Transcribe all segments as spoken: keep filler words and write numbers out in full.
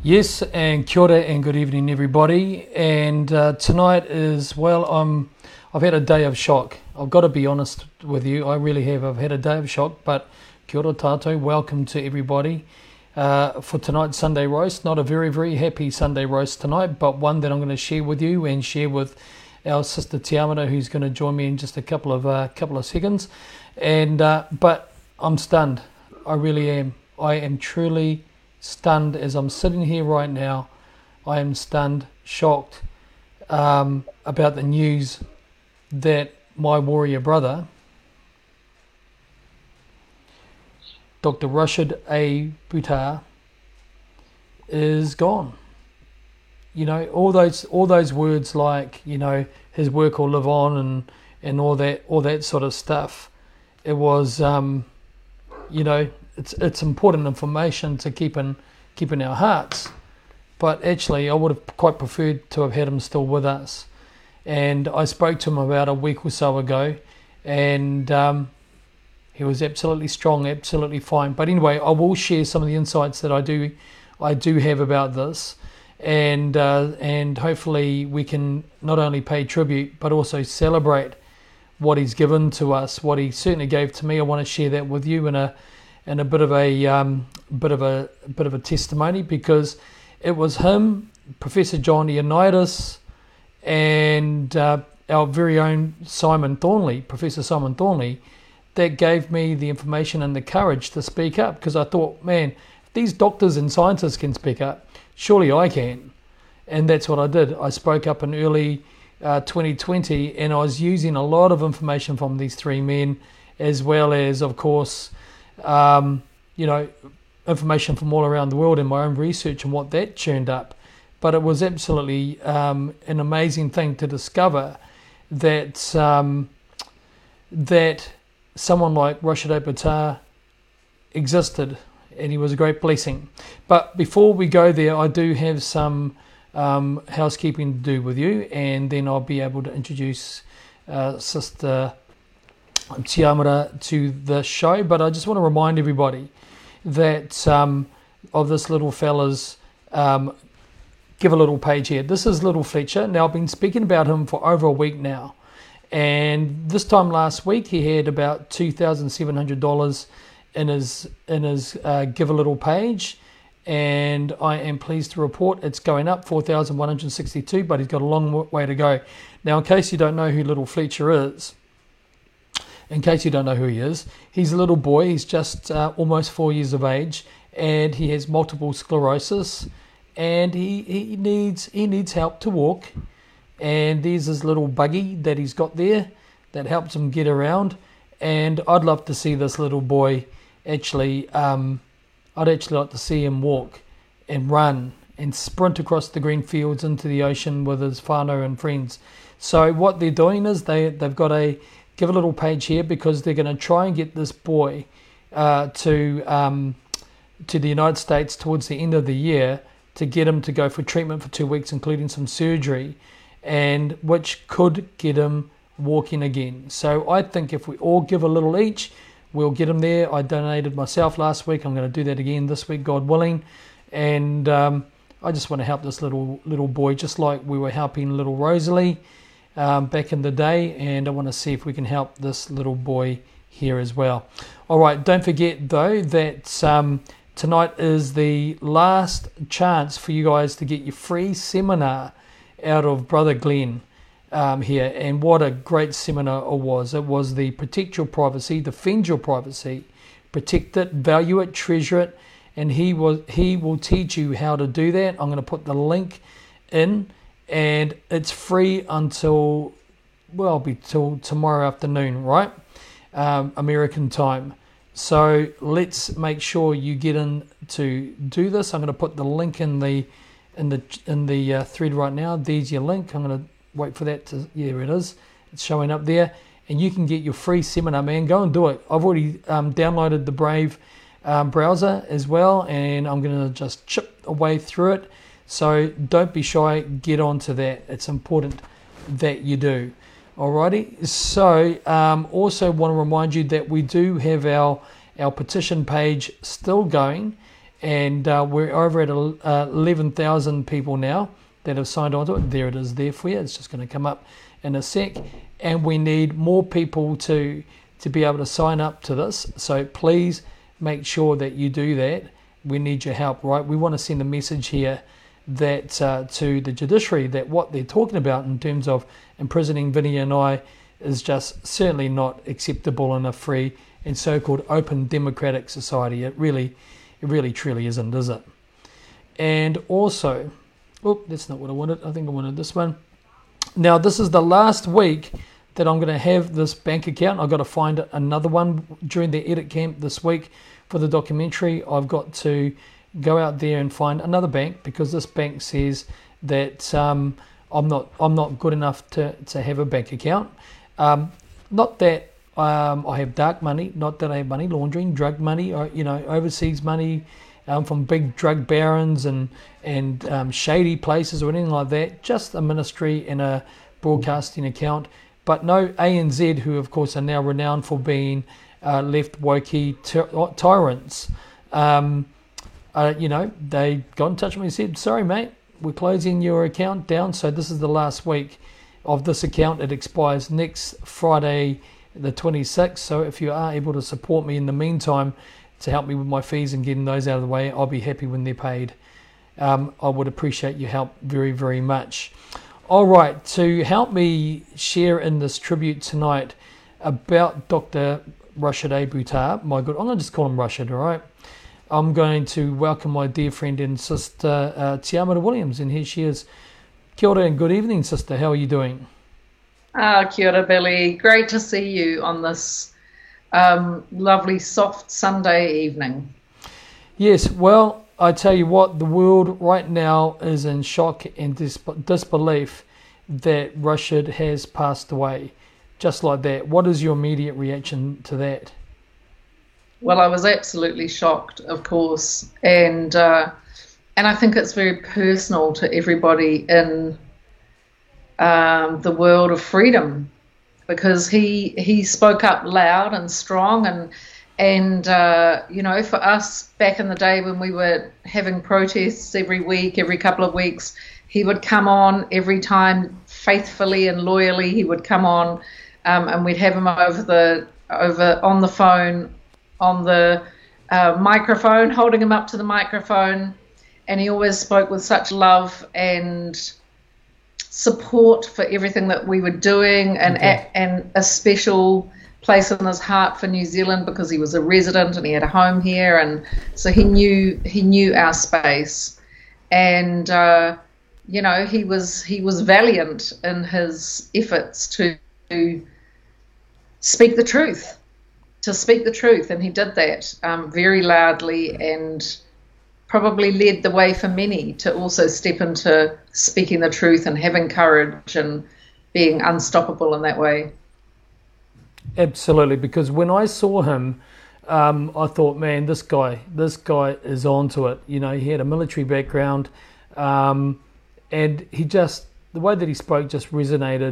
Yes, and kia ora and good evening, everybody. And uh, tonight is, well, I'm, I've had a day of shock. I've got to be honest with you, I really have. I've had a day of shock, but kia ora tātou, welcome to everybody uh, for tonight's Sunday roast. Not a very, very happy Sunday roast tonight, but one that I'm going to share with you and share with our sister Tiamata, who's going to join me in just a couple of uh, couple of seconds. And uh, but I'm stunned. I really am. I am truly stunned as I'm sitting here right now. I am stunned, shocked um, about the news that my warrior brother, Doctor Rashid A. Buttar, is gone. You know, all those all those words like, you know, his work will live on and, and all that all that sort of stuff. It was, um, you know, it's it's important information to keep in keep in our hearts. But actually, I would have quite preferred to have had him still with us. And I spoke to him about a week or so ago, and um, he was absolutely strong, absolutely fine. But anyway, I will share some of the insights that I do I do have about this, and uh, and hopefully we can not only pay tribute but also celebrate what he's given to us, what he certainly gave to me. I want to share that with you in a in a bit of a um, bit of a, a bit of a testimony, because it was him, Professor John Ioannidis, and uh, our very own Simon Thornley, Professor Simon Thornley, that gave me the information and the courage to speak up, because I thought, man, if these doctors and scientists can speak up, surely I can. And that's what I did. I spoke up in early uh, twenty twenty, and I was using a lot of information from these three men, as well as, of course, um, you know, information from all around the world and my own research and what that churned up. But it was absolutely um, an amazing thing to discover that um, that someone like Rashid A. Buttar existed, and he was a great blessing. But before we go there, I do have some um, housekeeping to do with you, and then I'll be able to introduce uh, Sister Tiamata to the show. But I just want to remind everybody that um, of this little fella's um, give a little page here. This is Little Fletcher. Now, I've been speaking about him for over a week now, and this time last week he had about two thousand seven hundred dollars in his in his uh, give a little page, and I am pleased to report it's going up four thousand one hundred sixty-two, but he's got a long way to go. Now, in case you don't know who Little Fletcher is, in case you don't know who he is, he's a little boy. He's just uh, almost four years of age, and he has multiple sclerosis, and he, he needs he needs help to walk. And there's his little buggy that he's got there that helps him get around. And I'd love to see this little boy actually. Um, I'd actually like to see him walk and run and sprint across the green fields into the ocean with his whānau and friends. So what they're doing is they they've got a give a little page here, because they're going to try and get this boy uh, to um, to the United States towards the end of the year, to get him to go for treatment for two weeks, including some surgery, and which could get him walking again. So I think if we all give a little each, we'll get him there. I donated myself last week. I'm going to do that again this week, God willing. And um, I just want to help this little little boy, just like we were helping little Rosalie Um, back in the day, and I want to see if we can help this little boy here as well. All right, don't forget though that um, tonight is the last chance for you guys to get your free seminar out of Brother Glenn um, here, and what a great seminar it was. It was the Protect Your Privacy, Defend Your Privacy, Protect It, Value It, Treasure It, and he will, he will teach you how to do that. I'm going to put the link in, and it's free until, well, be till tomorrow afternoon, right? Um, American time. So let's make sure you get in to do this. I'm going to put the link in the in the in the uh, thread right now. There's your link. I'm going to wait for that to. Yeah, it is. It's showing up there, and you can get your free seminar, man. Go and do it. I've already um, downloaded the Brave um, browser as well, and I'm going to just chip away through it. So don't be shy, get onto that. It's important that you do. Alrighty, so um, also want to remind you that we do have our, our petition page still going, and uh, we're over at uh, eleven thousand people now that have signed on to it. There it is there for you. It's just going to come up in a sec, and we need more people to to be able to sign up to this. So please make sure that you do that. We need your help, right? We want to send a message here that uh, to the judiciary that what they're talking about in terms of imprisoning Vinny and I is just certainly not acceptable in a free and so-called open democratic society. It really, it really truly isn't, is it? And also, oh, that's not what I wanted. I think I wanted this one. Now, this is the last week that I'm going to have this bank account. I've got to find another one during the edit camp this week for the documentary. I've got to go out there and find another bank because this bank says that um, I'm not I'm not good enough to, to have a bank account. Um, not that um, I have dark money, not that I have money laundering, drug money, or you know, overseas money um, from big drug barons and and um, shady places or anything like that. Just a ministry and a broadcasting account, but no A N Z, who of course are now renowned for being uh, left wokey ty- tyrants. Um, Uh, you know, they got in touch with me and said, sorry, mate, we're closing your account down. So this is the last week of this account. It expires next Friday, the twenty-sixth. So if you are able to support me in the meantime to help me with my fees and getting those out of the way, I'll be happy when they're paid. Um, I would appreciate your help very, very much. All right, to help me share in this tribute tonight about Doctor Rashid A. Buttar, my good, I'm going to just call him Rashid, all right? I'm going to welcome my dear friend and sister, uh, Tiamata Williams, and here she is. Kia ora and good evening, sister. How are you doing? Ah, kia ora, Billy. Great to see you on this um, lovely, soft Sunday evening. Yes, well, I tell you what, the world right now is in shock and dis- disbelief that Rashid has passed away, just like that. What is your immediate reaction to that? Well, I was absolutely shocked, of course, and uh, and I think it's very personal to everybody in um, the world of freedom, because he he spoke up loud and strong, and and uh, you know, for us back in the day when we were having protests every week, every couple of weeks, he would come on every time faithfully and loyally. He would come on, um, and we'd have him over the over on the phone. on the uh, microphone, holding him up to the microphone, and he always spoke with such love and support for everything that we were doing, and okay. a, and a special place in his heart for New Zealand because he was a resident and he had a home here, and so he knew he knew our space, and uh, you know, he was he was valiant in his efforts to, to speak the truth. to speak the truth, and he did that um, very loudly, and probably led the way for many to also step into speaking the truth and having courage and being unstoppable in that way. Absolutely, because when I saw him, um, I thought, man, this guy, this guy is onto it. You know, he had a military background, um, and he just, the way that he spoke just resonated,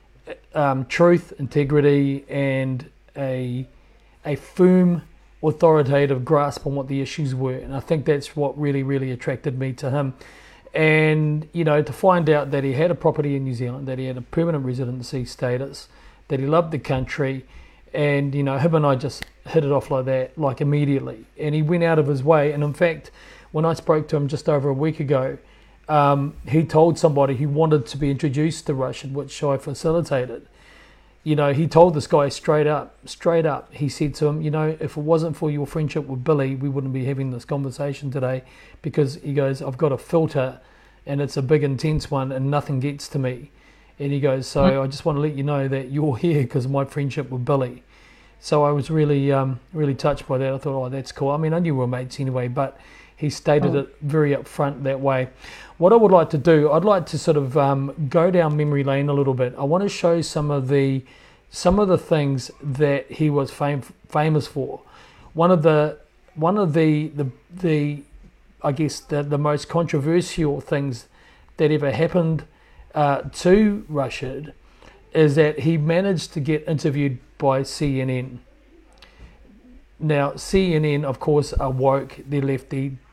um, truth, integrity, and a a firm, authoritative grasp on what the issues were. And I think that's what really, really attracted me to him. And, you know, to find out that he had a property in New Zealand, that he had a permanent residency status, that he loved the country, and, you know, him and I just hit it off like that, like immediately. And he went out of his way. And in fact, when I spoke to him just over a week ago, um, he told somebody he wanted to be introduced to Rashid, which I facilitated. You know, he told this guy straight up, straight up, he said to him, you know, if it wasn't for your friendship with Billy, we wouldn't be having this conversation today, because he goes, I've got a filter and it's a big, intense one and nothing gets to me. And he goes, so mm-hmm. I just want to let you know that you're here because of my friendship with Billy. So I was really, um, really touched by that. I thought, oh, that's cool. I mean, I knew we were mates anyway, but he stated oh. it very upfront that way. What I would like to do, I'd like to sort of um, go down memory lane a little bit. I want to show some of the some of the things that he was fam- famous for. One of the one of the the, the I guess the, the most controversial things that ever happened uh, to Rashid is that he managed to get interviewed by C N N. Now, C N N, of course, are woke. They're lefty. They're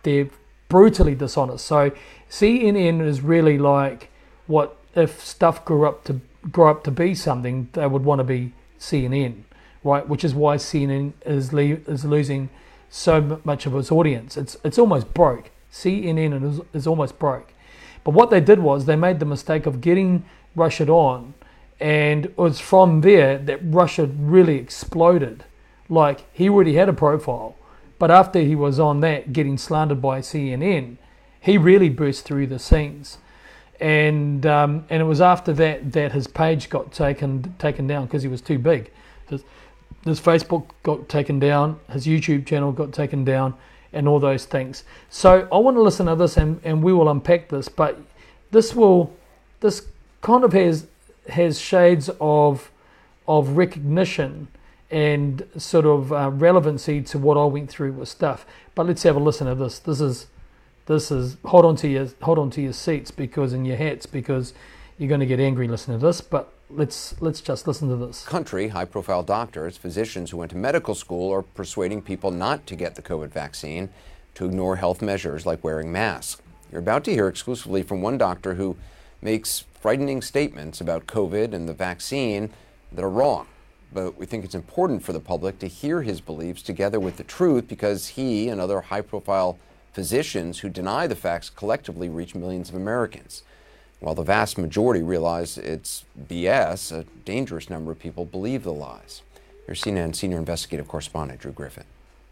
they're brutally dishonest. So C N N is really like what if stuff grew up to grow up to be something, they would want to be C N N, right? Which is why C N N is le- is losing so much of its audience. It's it's almost broke. C N N is, is almost broke. But what they did was they made the mistake of getting Rashid on, and it was from there that Rashid really exploded. Like, he already had a profile, but after he was on that, getting slandered by C N N, he really burst through the scenes. And um, and it was after that that his page got taken taken down because he was too big. His, his Facebook got taken down, his YouTube channel got taken down, and all those things. So I want to listen to this, and, and we will unpack this. But this will this kind of has has shades of of recognition and sort of uh, relevancy to what I went through with stuff. But let's have a listen to this. This is. This is hold on to your hold on to your seats because in your hats because you're going to get angry listening to this. But let's let's just listen to this. Country, high-profile doctors, physicians who went to medical school are persuading people not to get the COVID vaccine, to ignore health measures like wearing masks. You're about to hear exclusively from one doctor who makes frightening statements about COVID and the vaccine that are wrong. But we think it's important for the public to hear his beliefs together with the truth because he and other high-profile physicians who deny the facts collectively reach millions of Americans. While the vast majority realize it's B S, a dangerous number of people believe the lies. Here's C N N senior investigative correspondent Drew Griffin.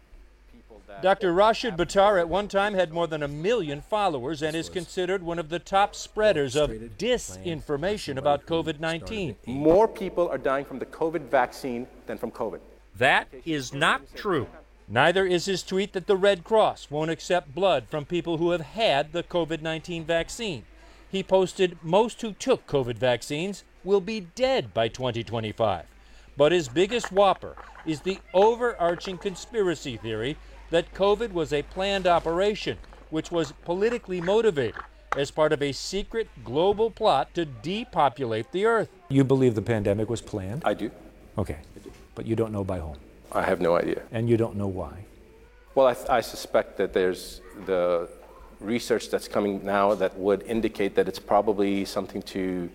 Doctor Rashid Buttar at one time had more than a million followers and is considered one of the top spreaders of disinformation about COVID nineteen. More people are dying from the COVID vaccine than from COVID. That is not true. Neither is his tweet that the Red Cross won't accept blood from people who have had the COVID nineteen vaccine. He posted most who took COVID vaccines will be dead by twenty twenty-five. But his biggest whopper is the overarching conspiracy theory that COVID was a planned operation, which was politically motivated as part of a secret global plot to depopulate the earth. You believe the pandemic was planned? I do. Okay, but you don't know by whom? I have no idea. And you don't know why? Well, I, th- I suspect that there's the research that's coming now that would indicate that it's probably something to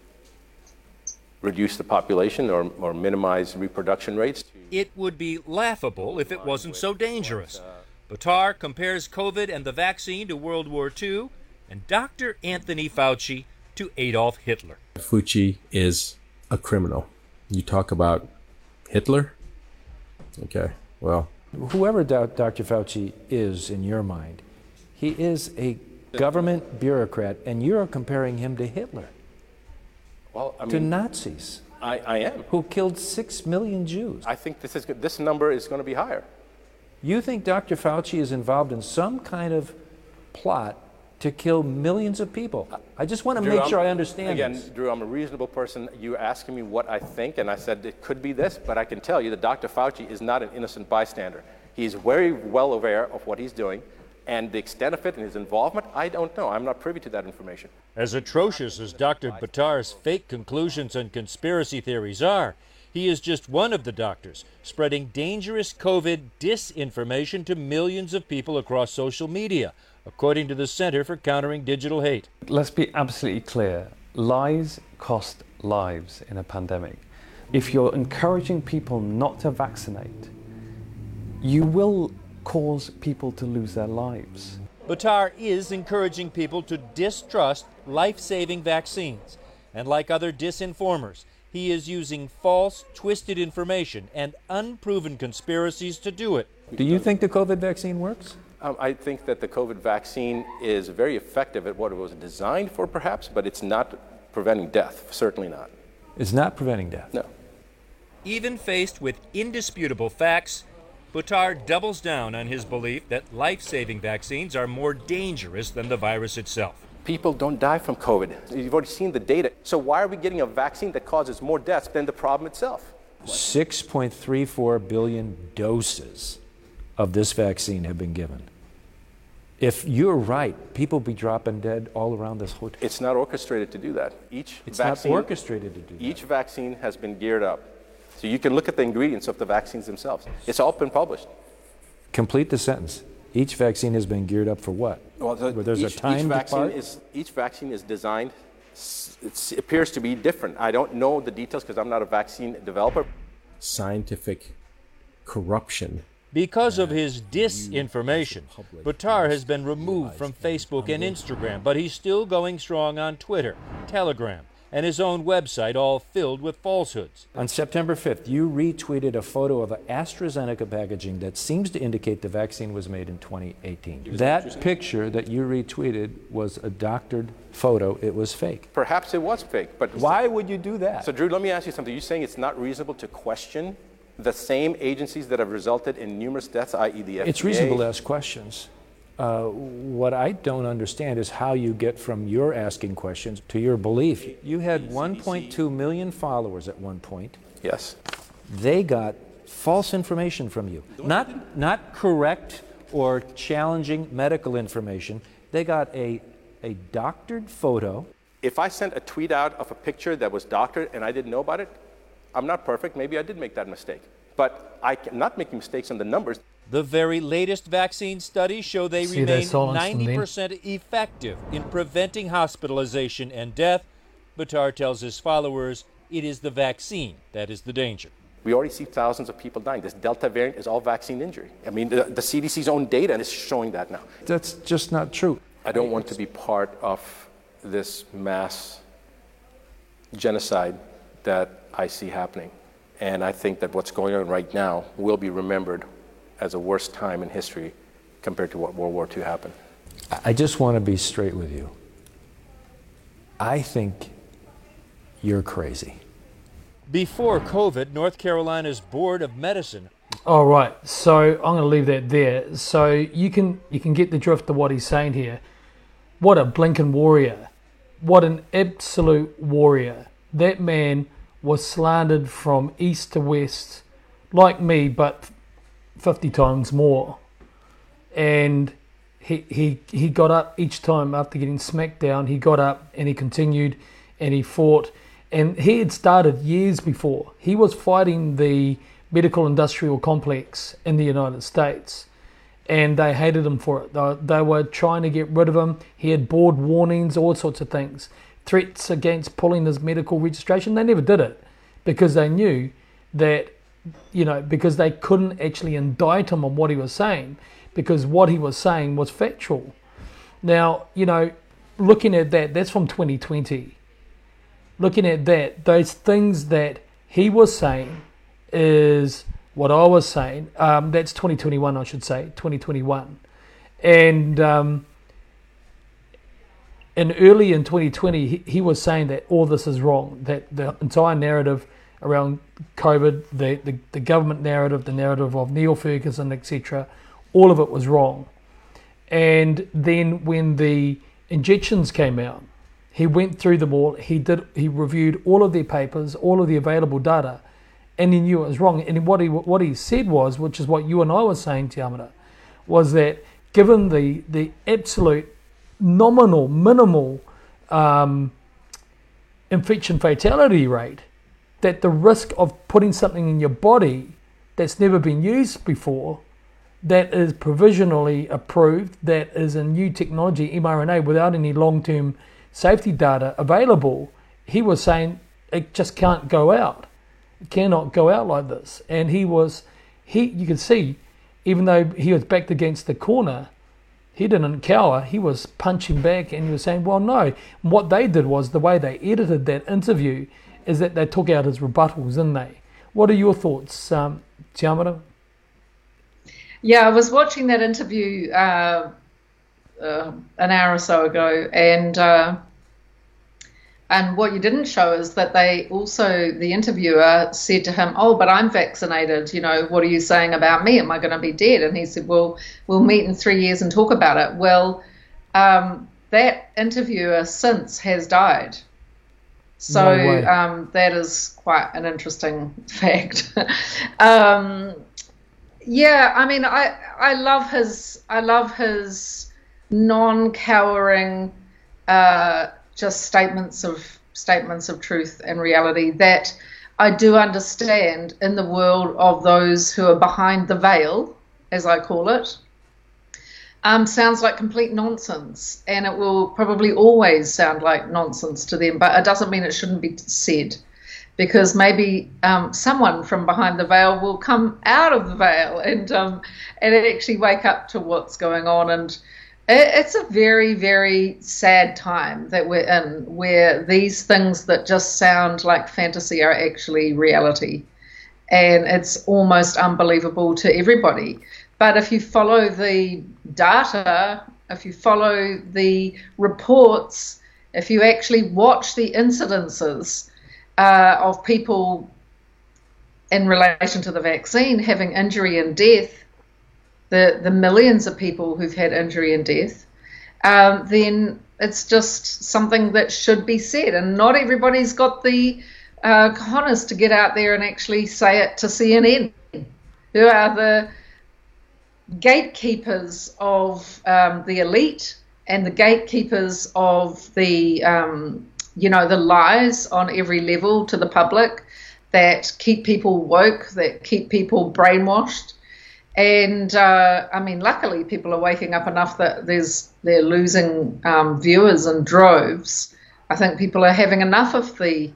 reduce the population or, or minimize reproduction rates. It would be laughable if it wasn't so dangerous. Buttar compares COVID and the vaccine to World War Two and Doctor Anthony Fauci to Adolf Hitler. Fauci is a criminal. You talk about Hitler? Okay, well. Whoever Doctor Fauci is in your mind, he is a government bureaucrat, and you're comparing him to Hitler. Well, I mean, to Nazis. I, I am. Who killed six million Jews. I think this is this number is going to be higher. You think Doctor Fauci is involved in some kind of plot to kill millions of people? I just want to Drew, make sure I'm, I understand again, this. Drew, I'm a reasonable person. You're asking me what I think, and I said it could be this, but I can tell you that Doctor Fauci is not an innocent bystander. He's very well aware of what he's doing, and the extent of it and his involvement, I don't know. I'm not privy to that information. As atrocious as Doctor Buttar's fake conclusions and conspiracy theories are, he is just one of the doctors spreading dangerous COVID disinformation to millions of people across social media, according to the Center for Countering Digital Hate. Let's be absolutely clear. Lies cost lives in a pandemic. If you're encouraging people not to vaccinate, you will cause people to lose their lives. Buttar is encouraging people to distrust life-saving vaccines. And like other disinformers, he is using false, twisted information and unproven conspiracies to do it. Do you think the COVID vaccine works? Um, I think that the COVID vaccine is very effective at what it was designed for, perhaps, but it's not preventing death, certainly not. It's not preventing death? No. Even faced with indisputable facts, Buttar doubles down on his belief that life-saving vaccines are more dangerous than the virus itself. People don't die from COVID. You've already seen the data. So why are we getting a vaccine that causes more deaths than the problem itself? six point three four billion doses of this vaccine have been given. If you're right, people be dropping dead all around this hotel. It's not orchestrated to do that. Each it's vaccine, not orchestrated to do that. Each vaccine has been geared up. So you can look at the ingredients of the vaccines themselves. It's all been published. Complete the sentence. Each vaccine has been geared up for what? Well, the, Where there's each, a time each vaccine part? is each vaccine is designed. It appears to be different. I don't know the details because I'm not a vaccine developer. Scientific corruption. Because of his disinformation, Buttar has been removed from Facebook and Instagram, but he's still going strong on Twitter, Telegram, and his own website, all filled with falsehoods. On September fifth, you retweeted a photo of an AstraZeneca packaging that seems to indicate the vaccine was made in twenty eighteen. That picture that you retweeted was a doctored photo. It was fake. Perhaps it was fake, but why would you do that? So, Drew, let me ask you something. You're saying it's not reasonable to question the same agencies that have resulted in numerous deaths, that is the F D A? It's reasonable to ask questions. Uh, what I don't understand is how you get from your asking questions to your belief. You had one point two million followers at one point. Yes. They got false information from you. Not, not correct or challenging medical information. They got a, a doctored photo. If I sent a tweet out of a picture that was doctored and I didn't know about it, I'm not perfect. Maybe I did make that mistake. But I'm not making mistakes on the numbers. The very latest vaccine studies show they See, remain they ninety percent effective in preventing hospitalization and death. Buttar tells his followers it is the vaccine that is the danger. We already see thousands of people dying. This Delta variant is all vaccine injury. I mean, the, the C D C's own data is showing that now. That's just not true. I don't want to be part of this mass genocide that I see happening. And I think that what's going on right now will be remembered as a worst time in history compared to what World War Two happened. I just want to be straight with you. I think you're crazy. Before COVID, North Carolina's Board of Medicine. All right, so I'm going to leave that there. So you can you can get the drift of what he's saying here. What a blinking warrior. What an absolute warrior. That man was slandered from east to west, like me, but fifty times more. And he he he got up each time after getting smacked down. He got up and he continued and he fought. And he had started years before. He was fighting the medical industrial complex in the United States. And they hated him for it. They, they were trying to get rid of him. He had board warnings, all sorts of things. Threats against pulling his medical registration. They never did it because they knew that, you know, because they couldn't actually indict him on what he was saying, because what he was saying was factual. Now, you know, looking at that, that's from twenty twenty. Looking at that, those things that he was saying is what I was saying. Um, that's twenty twenty-one, I should say, twenty twenty-one. And um, and early in twenty twenty, he, he was saying that all this is wrong, that the entire narrative around COVID, the, the, the government narrative, the narrative of Neil Ferguson, et cetera, all of it was wrong. And then when the injections came out, he went through them all. He did. He reviewed all of their papers, all of the available data, and he knew it was wrong. And what he what he said was, which is what you and I were saying, Te Amara, was that given the the absolute nominal, minimal um, infection fatality rate, that the risk of putting something in your body that's never been used before, that is provisionally approved, that is a new technology, mRNA, without any long-term safety data available, he was saying it just can't go out. It cannot go out like this. And he was, he you could see, even though he was backed against the corner, he didn't cower. He was punching back and he was saying, well, no. And what they did was, the way they edited that interview is that they took out his rebuttals, didn't they? What are your thoughts, um, Te Amara? Yeah, I was watching that interview uh, uh, an hour or so ago, and uh, and what you didn't show is that they also, the interviewer said to him, oh, but I'm vaccinated, you know, what are you saying about me? Am I going to be dead? And he said, well, we'll meet in three years and talk about it. Well, um, that interviewer since has died. So No um, that is quite an interesting fact. um, yeah, I mean, I I love his I love his non-cowering uh, just statements of statements of truth and reality that I do understand in the world of those who are behind the veil, as I call it. um, sounds like complete nonsense, and it will probably always sound like nonsense to them, but it doesn't mean it shouldn't be said, because maybe um, someone from behind the veil will come out of the veil and um, and actually wake up to what's going on. And it, it's a very, very sad time that we're in, where these things that just sound like fantasy are actually reality. And it's almost unbelievable to everybody. But if you follow the data, if you follow the reports, if you actually watch the incidences uh, of people in relation to the vaccine having injury and death, the, the millions of people who've had injury and death, um, then it's just something that should be said. And not everybody's got the uh, cojones to get out there and actually say it to C N N, who are the gatekeepers of um, the elite and the gatekeepers of the, um, you know, the lies on every level to the public that keep people woke, that keep people brainwashed. And uh, I mean, luckily, people are waking up enough that there's they're losing um, viewers in droves. I think people are having enough of the.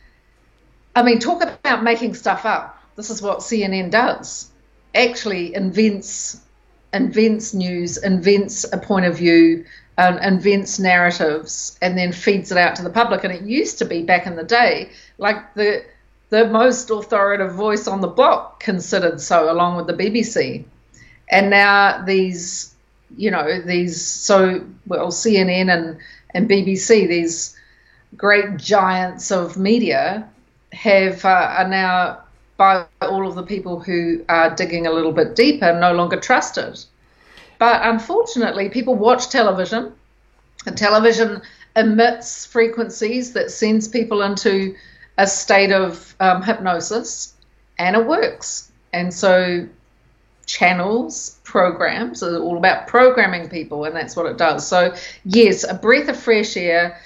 I mean, talk about making stuff up. This is what C N N does. Actually invents invents news, invents a point of view, um, invents narratives, and then feeds it out to the public. And it used to be back in the day, like the the most authoritative voice on the block considered so, along with the B B C. And now these, you know, these so well C N N and and B B C, these great giants of media, have uh, are now, by all of the people who are digging a little bit deeper, no longer trusted. But unfortunately, people watch television, and television emits frequencies that sends people into a state of um, hypnosis, and it works. And so channels, programs are all about programming people, and that's what it does. So yes, a breath of fresh air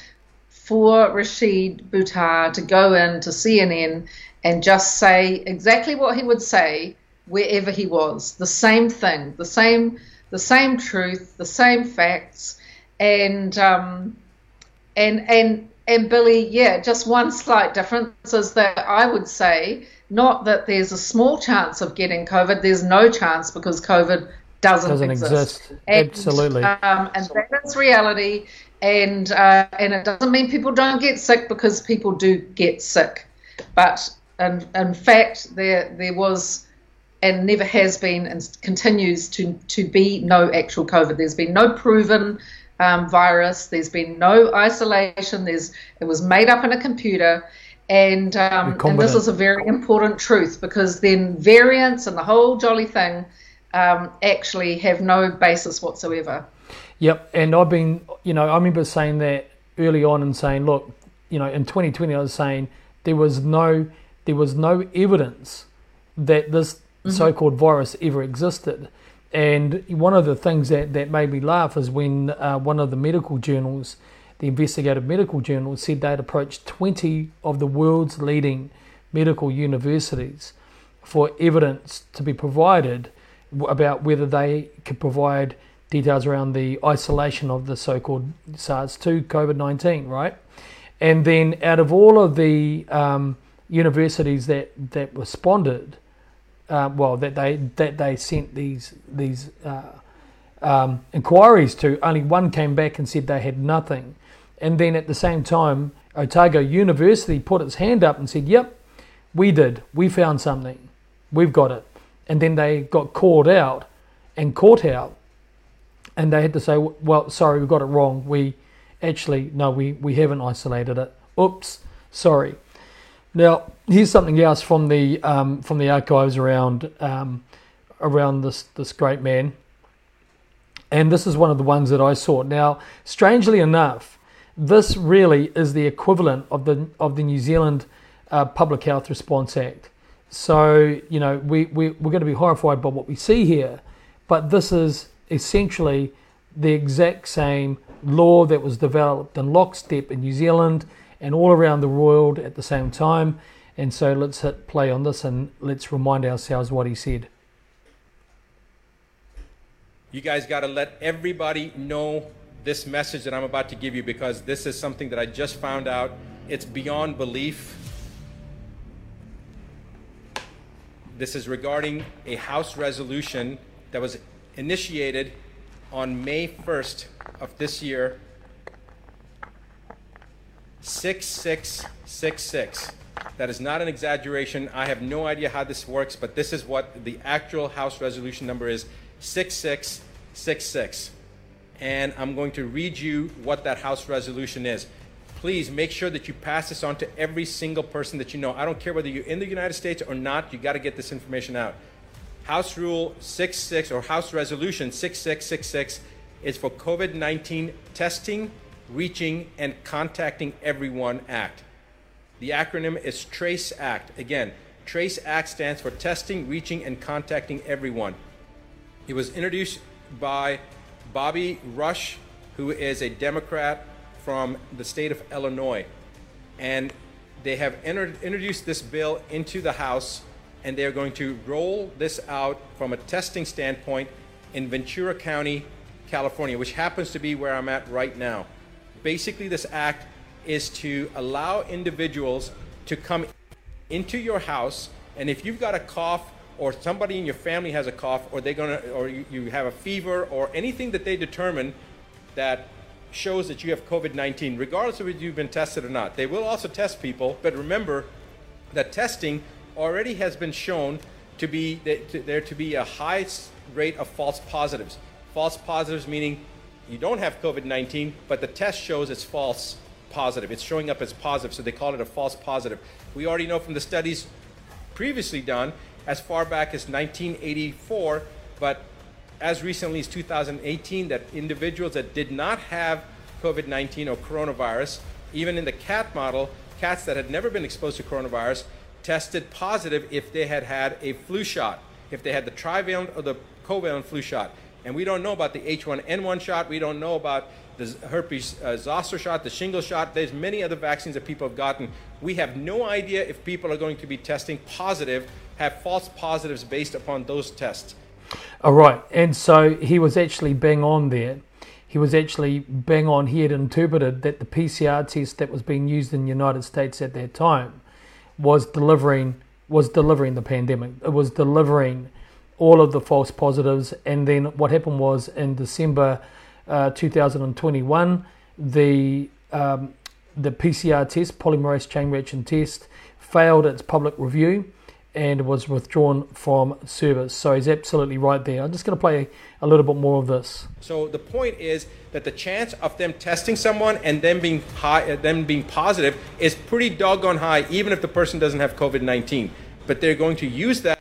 for Rashid Buttar to go in to C N N and just say exactly what he would say wherever he was. The same thing, the same the same truth, the same facts. And um, and and and Billy, yeah, just one slight difference is that I would say not that there's a small chance of getting COVID, there's no chance, because COVID doesn't, doesn't exist. exist. And, Absolutely. Um, and that's reality. And uh, and it doesn't mean people don't get sick, because people do get sick. But in, in fact, there there was and never has been and continues to, to be no actual COVID. There's been no proven um, virus. There's been no isolation. There's it was made up in a computer. And um, and this is a very important truth, because then variants and the whole jolly thing um, actually have no basis whatsoever. Yep, and I've been, you know, I remember saying that early on and saying, look, you know, in twenty twenty I was saying there was no, there was no evidence that this mm-hmm. so-called virus ever existed. And one of the things that, that made me laugh is when uh, one of the medical journals, the investigative medical journal, said they'd approached twenty of the world's leading medical universities for evidence to be provided about whether they could provide details around the isolation of the so-called SARS two COVID nineteen, right? And then out of all of the um, universities that, that responded, uh, well, that they that they sent these these uh, um, inquiries to, only one came back and said they had nothing. And then at the same time, Otago University put its hand up and said, yep, we did. We found something. We've got it. And then they got called out and caught out. And they had to say, well, sorry, we got it wrong. We actually, no, we, we haven't isolated it. Oops, sorry. Now, here's something else from the um, from the archives around um, around this, this great man. And this is one of the ones that I saw. Now, strangely enough, this really is the equivalent of the of the New Zealand uh, Public Health Response Act. So, you know, we, we, we're going to be horrified by what we see here, but this is essentially the exact same law that was developed in lockstep in New Zealand and all around the world at the same time. And so let's hit play on this and let's remind ourselves what he said. You guys got to let everybody know this message that I'm about to give you, because this is something that I just found out. It's beyond belief. This is regarding a House resolution that was initiated on May first of this year, six six six six. That is not an exaggeration. I have no idea how this works, but this is what the actual House resolution number is, six six six six. And I'm going to read you what that House resolution is. Please make sure that you pass this on to every single person that you know. I don't care whether you're in the United States or not, you got to get this information out. House Rule sixty-six or House Resolution six six six six is for COVID nineteen Testing, Reaching, and Contacting Everyone Act. The acronym is TRACE Act. Again, TRACE Act stands for Testing, Reaching, and Contacting Everyone. It was introduced by Bobby Rush, who is a Democrat from the state of Illinois. And they have entered, introduced this bill into the House, and they're going to roll this out from a testing standpoint in Ventura County, California, which happens to be where I'm at right now. Basically, this act is to allow individuals to come into your house, and if you've got a cough, or somebody in your family has a cough, or they're gonna, or you, you have a fever, or anything that they determine that shows that you have COVID nineteen, regardless of whether you've been tested or not. They will also test people, but remember that testing already has been shown to be to, there to be a high rate of false positives. False positives meaning you don't have COVID nineteen, but the test shows it's false positive. It's showing up as positive, so they call it a false positive. We already know from the studies previously done as far back as nineteen eighty-four, but as recently as two thousand eighteen, that individuals that did not have COVID nineteen or coronavirus, even in the cat model, cats that had never been exposed to coronavirus, tested positive if they had had a flu shot, if they had the trivalent or the covalent flu shot. And we don't know about the H one N one shot. We don't know about the herpes uh, zoster shot, the shingle shot. There's many other vaccines that people have gotten. We have no idea if people are going to be testing positive, have false positives based upon those tests. All right, and so he was actually bang on there. He was actually bang on. He had interpreted that the P C R test that was being used in the United States at that time was delivering was delivering the pandemic. It was delivering all of the false positives. And then what happened was in December uh, two thousand twenty-one, the um, the P C R test, polymerase chain reaction test, failed its public review and was withdrawn from service. So he's absolutely right there. I'm just going to play a little bit more of this. So the point is that the chance of them testing someone and them being high, them being positive is pretty doggone high, even if the person doesn't have COVID nineteen. But they're going to use that,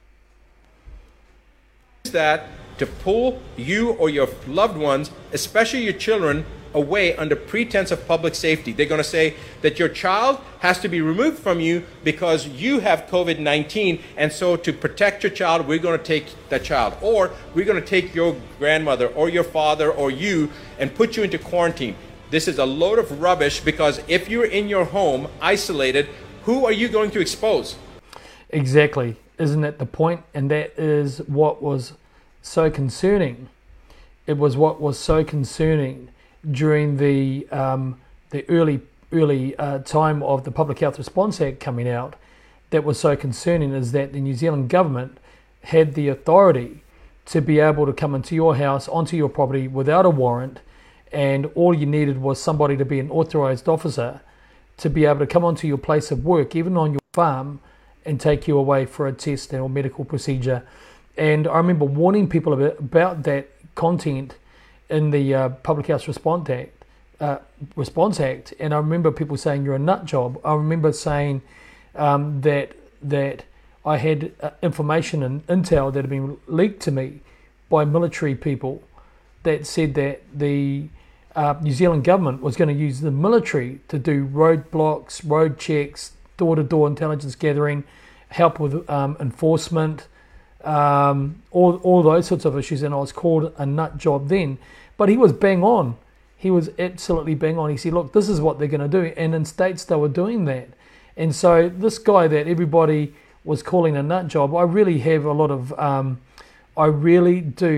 use that to pull you or your loved ones, especially your children, away under pretense of public safety. They're going to say that your child has to be removed from you because you have COVID nineteen, and so to protect your child, we're going to take that child. Or we're going to take your grandmother or your father or you and put you into quarantine. This is a load of rubbish, because if you're in your home, isolated, who are you going to expose? Exactly. Isn't that the point? And that is what was so concerning. It was what was so concerning during the um, the early early uh, time of the Public Health Response Act coming out. That was so concerning is that the New Zealand government had the authority to be able to come into your house, onto your property without a warrant, and all you needed was somebody to be an authorised officer to be able to come onto your place of work, even on your farm, and take you away for a test or medical procedure. And I remember warning people about, about that content in the uh, Public Health Response Act, uh, Response Act, and I remember people saying you're a nut job. I remember saying um, that that I had uh, information and intel that had been leaked to me by military people that said that the uh, New Zealand government was going to use the military to do roadblocks, road checks, door-to-door intelligence gathering, help with um, enforcement, um, all all those sorts of issues, and I was called a nut job then. But he was bang on. He was absolutely bang on. He said, look, this is what they're going to do. And in states, they were doing that. And so this guy that everybody was calling a nut job, I really have a lot of, um, I really do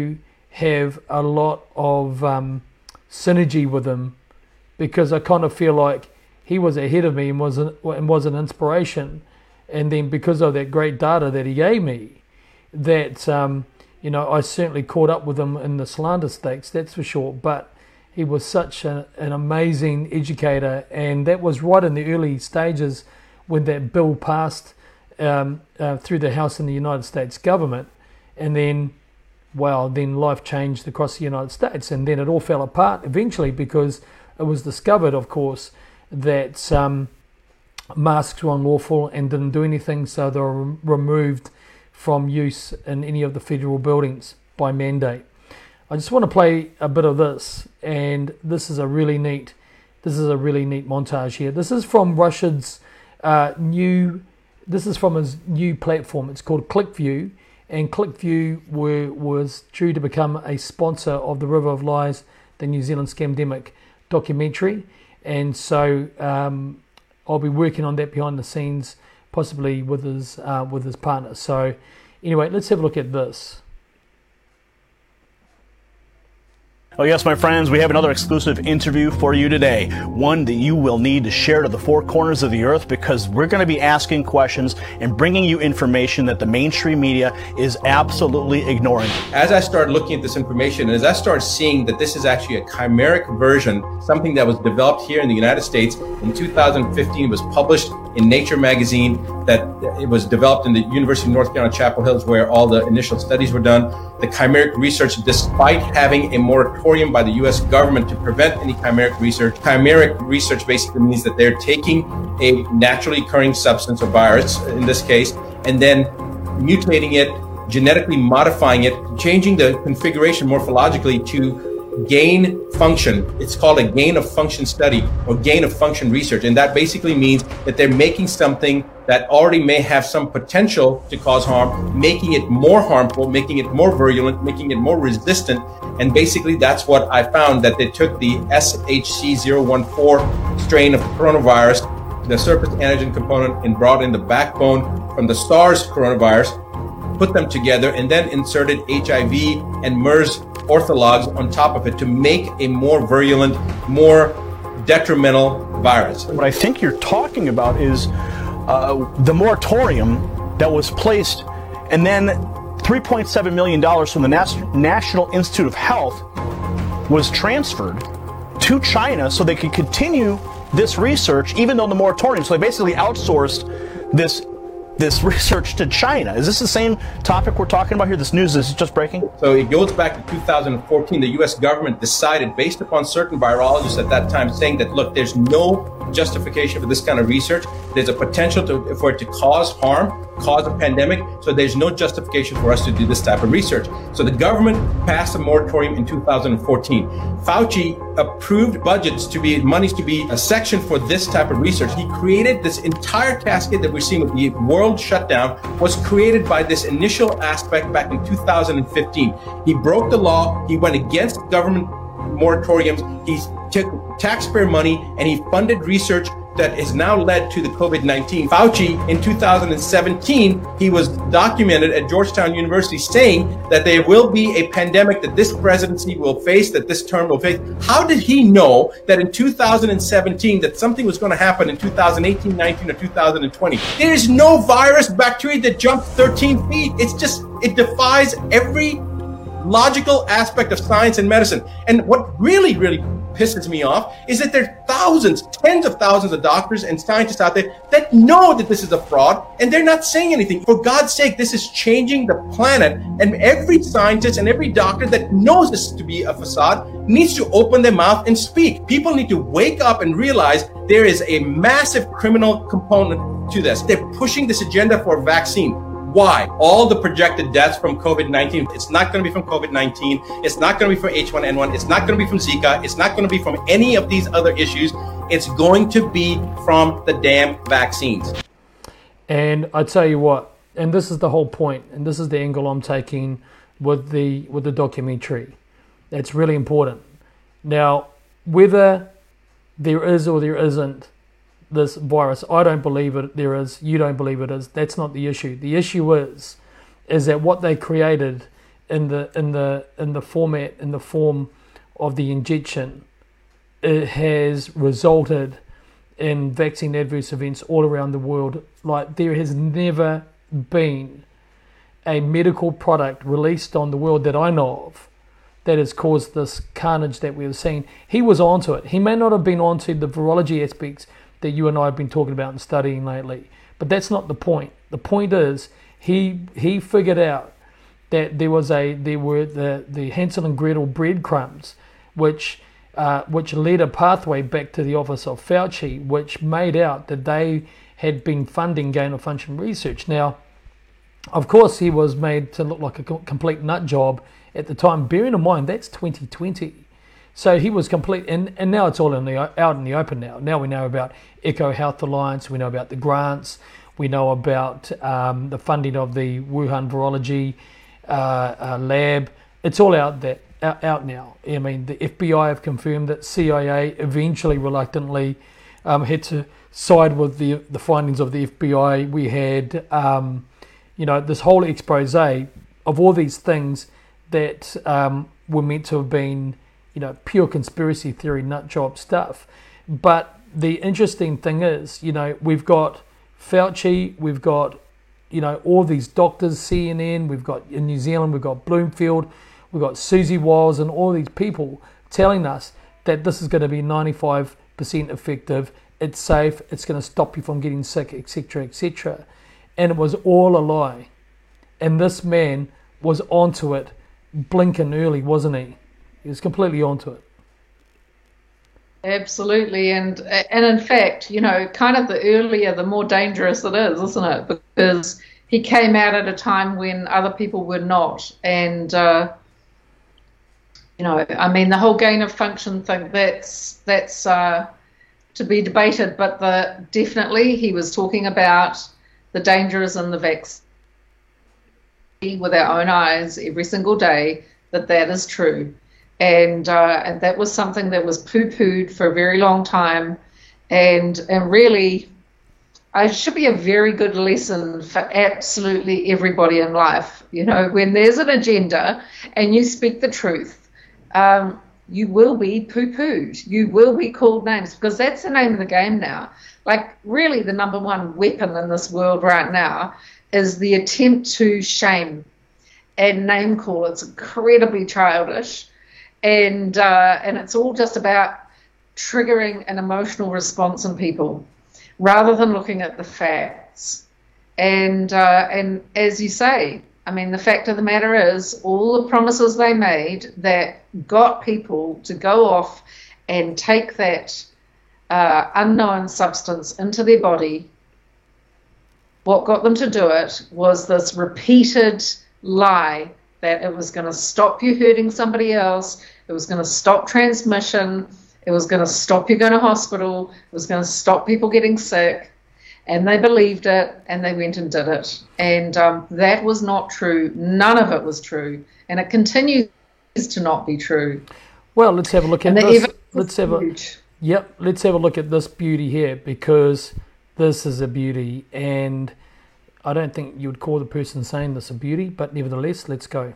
have a lot of um, synergy with him, because I kind of feel like he was ahead of me and was an, and was an inspiration. And then because of that great data that he gave me, that um, you know, I certainly caught up with him in the Solander Stakes, that's for sure. But he was such a, an amazing educator, and that was right in the early stages when that bill passed um, uh, through the House in the United States government. And then, well, then life changed across the United States, and then it all fell apart eventually, because it was discovered, of course, that um, masks were unlawful and didn't do anything, so they were removed from use in any of the federal buildings by mandate. I just want to play a bit of this, and this is a really neat, this is a really neat montage here. This is from Rushed's uh, new, this is from his new platform. It's called ClickView, and ClickView were, was due to become a sponsor of the River of Lies, the New Zealand Scamdemic documentary, and so um, I'll be working on that behind the scenes, possibly with his uh, with his partner. So anyway, let's have a look at this. Oh yes, my friends, we have another exclusive interview for you today. One that you will need to share to the four corners of the earth, because we're going to be asking questions and bringing you information that the mainstream media is absolutely ignoring. As I started looking at this information, and as I started seeing that this is actually a chimeric version, something that was developed here in the United States in two thousand fifteen, it was published in Nature magazine, that it was developed in the University of North Carolina, Chapel Hill, where all the initial studies were done. The chimeric research, despite having a moratorium by the U S government to prevent any chimeric research, chimeric research basically means that they're taking a naturally occurring substance or virus, in this case, and then mutating it, genetically modifying it, changing the configuration morphologically to gain function. It's called a gain of function study or gain of function research. And that basically means that they're making something that already may have some potential to cause harm, making it more harmful, making it more virulent, making it more resistant. And basically that's what I found, that they took the S H C zero one four strain of coronavirus, the surface antigen component, and brought in the backbone from the SARS coronavirus, put them together, and then inserted H I V and MERS orthologs on top of it to make a more virulent, more detrimental virus. What I think you're talking about is uh, the moratorium that was placed, and then three point seven million dollars from the Nas- National Institute of Health was transferred to China so they could continue this research, even though the moratorium, so they basically outsourced this this research to China. Is this the same topic we're talking about here? This news is just breaking? So it goes back to two thousand fourteen. The U S government decided, based upon certain virologists at that time, saying that, look, there's no justification for this kind of research. There's a potential to, for it to cause harm, cause a pandemic. So there's no justification for us to do this type of research. So the government passed a moratorium in two thousand fourteen. Fauci approved budgets to be, monies to be a section for this type of research. He created this entire cascade that we're seeing with the world shutdown was created by this initial aspect back in two thousand fifteen. He broke the law. He went against government moratoriums. He took taxpayer money and he funded research that has now led to the COVID nineteen. Fauci, in two thousand seventeen, he was documented at Georgetown University saying that there will be a pandemic that this presidency will face, that this term will face. How did he know that in two thousand seventeen that something was going to happen in two thousand eighteen, nineteen, or two thousand twenty? There is no virus, bacteria that jumped thirteen feet. It's just, it defies every logical aspect of science and medicine. And what really, really pisses me off is that there are thousands, tens of thousands of doctors and scientists out there that know that this is a fraud, and they're not saying anything. For God's sake, this is changing the planet, and every scientist and every doctor that knows this to be a facade needs to open their mouth and speak. People need to wake up and realize there is a massive criminal component to this. They're pushing this agenda for a vaccine. Why? All the projected deaths from COVID nineteen, it's not going to be from COVID nineteen. It's not going to be from H one N one. It's not going to be from Zika. It's not going to be from any of these other issues. It's going to be from the damn vaccines. And I tell you what, and this is the whole point, and this is the angle I'm taking with the with the documentary. That's really important. Now, whether there is or there isn't this virus, I don't believe it there is, you don't believe it is, that's not the issue. The issue is is that what they created in the in the in the format in the form of the injection, it has resulted in vaccine adverse events all around the world. Like, there has never been a medical product released on the world that I know of that has caused this carnage that we've seen. He was onto it. He may not have been onto the virology aspects that you and I have been talking about and studying lately, but that's not the point. The point is he he figured out that there was a there were the, the Hansel and Gretel breadcrumbs, which uh, which led a pathway back to the office of Fauci, which made out that they had been funding gain of function research. Now, of course, he was made to look like a complete nut job at the time. Bearing in mind, that's twenty twenty. So he was complete, and, and now it's all in the out in the open now. Now we know about Eco Health Alliance, we know about the grants, we know about um, the funding of the Wuhan Virology uh, uh, lab. It's all out there, out, out now. I mean, the F B I have confirmed that C I A eventually, reluctantly, um, had to side with the the findings of the F B I. We had, um, you know, this whole expose of all these things that um, were meant to have been, you know, pure conspiracy theory nut job stuff. But the interesting thing is, you know, we've got Fauci, we've got, you know, all these doctors, C N N, we've got in New Zealand, we've got Bloomfield, we've got Susie Wiles and all these people telling us that this is going to be ninety-five percent effective, it's safe, it's going to stop you from getting sick, et cetera, et cetera. And it was all a lie. And this man was onto it blinking early, wasn't he? He was completely onto it. Absolutely, and and in fact, you know, kind of the earlier, the more dangerous it is, isn't it? Because he came out at a time when other people were not, and uh, you know, I mean, the whole gain of function thing, that's that's uh, to be debated, but the definitely he was talking about the dangers in the vaccine with our own eyes every single day. That that is true. And uh, and that was something that was poo-pooed for a very long time, and and really, it should be a very good lesson for absolutely everybody in life. You know, when there's an agenda and you speak the truth, um, you will be poo-pooed. You will be called names, because that's the name of the game now. Like, really, the number one weapon in this world right now is the attempt to shame and name call. It's incredibly childish. And uh, and it's all just about triggering an emotional response in people, rather than looking at the facts. And uh, and as you say, I mean, the fact of the matter is, all the promises they made that got people to go off and take that uh, unknown substance into their body, what got them to do it was this repeated lie that it was going to stop you hurting somebody else, it was going to stop transmission, it was going to stop you going to hospital, it was going to stop people getting sick, and they believed it, and they went and did it. And um, that was not true. None of it was true, and it continues to not be true. Well, let's have a look at this. Let's have a yep. Let's have a look at this beauty here, because this is a beauty, and I don't think you would call the person saying this a beauty, but nevertheless, let's go.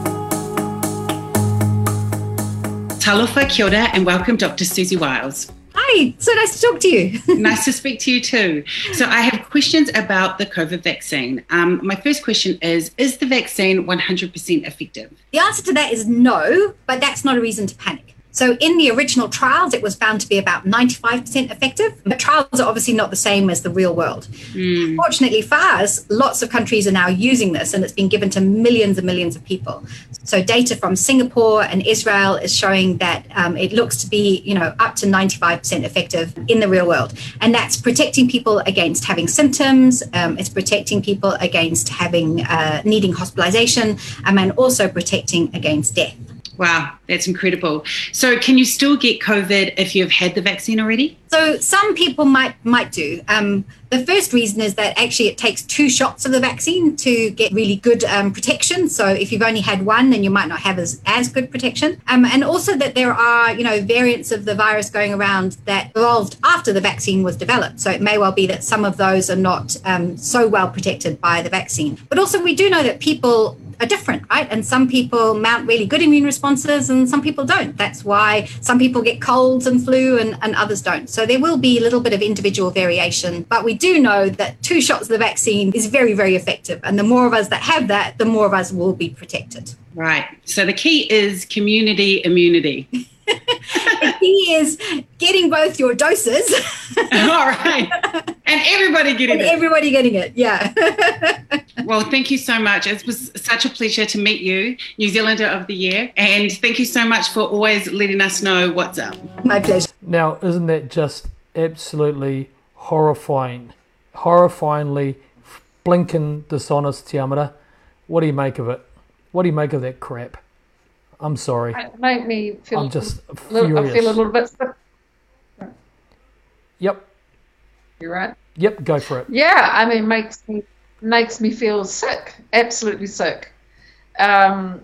Talofa, kia ora, and welcome, Doctor Susie Wiles. Hi, so nice to talk to you. Nice to speak to you too. So I have questions about the COVID vaccine. Um, my first question is, is the vaccine one hundred percent effective? The answer to that is no, but that's not a reason to panic. So in the original trials, it was found to be about ninety-five percent effective. But trials are obviously not the same as the real world. Mm. Fortunately for us, lots of countries are now using this, and it's been given to millions and millions of people. So data from Singapore and Israel is showing that um, it looks to be, you know, up to ninety-five percent effective in the real world. And that's protecting people against having symptoms. Um, it's protecting people against having uh, needing hospitalization, um, and also protecting against death. Wow, that's incredible. So can you still get COVID if you've had the vaccine already? So some people might might do. Um, the first reason is that actually it takes two shots of the vaccine to get really good um, protection. So if you've only had one, then you might not have as, as good protection. Um, and also that there are, you know, variants of the virus going around that evolved after the vaccine was developed. So it may well be that some of those are not um, so well protected by the vaccine. But also we do know that people are different, right? And some people mount really good immune responses and some people don't. That's why some people get colds and flu and, and others don't. So there will be a little bit of individual variation, but we do know that two shots of the vaccine is very, very effective. And the more of us that have that, the more of us will be protected. Right. So the key is community immunity. The key is getting both your doses. All right. And everybody getting and it. Everybody getting it, yeah. Well, thank you so much. It was such a pleasure to meet you, New Zealander of the Year. And thank you so much for always letting us know what's up. My pleasure. Now, isn't that just absolutely horrifying? Horrifyingly blinking dishonest, Te Amara. What do you make of it? What do you make of that crap? I'm sorry. It make me feel. I'm just little, I feel a little bit sick. Yep. You're right. Yep. Go for it. Yeah, I mean, makes me makes me feel sick. Absolutely sick. Um,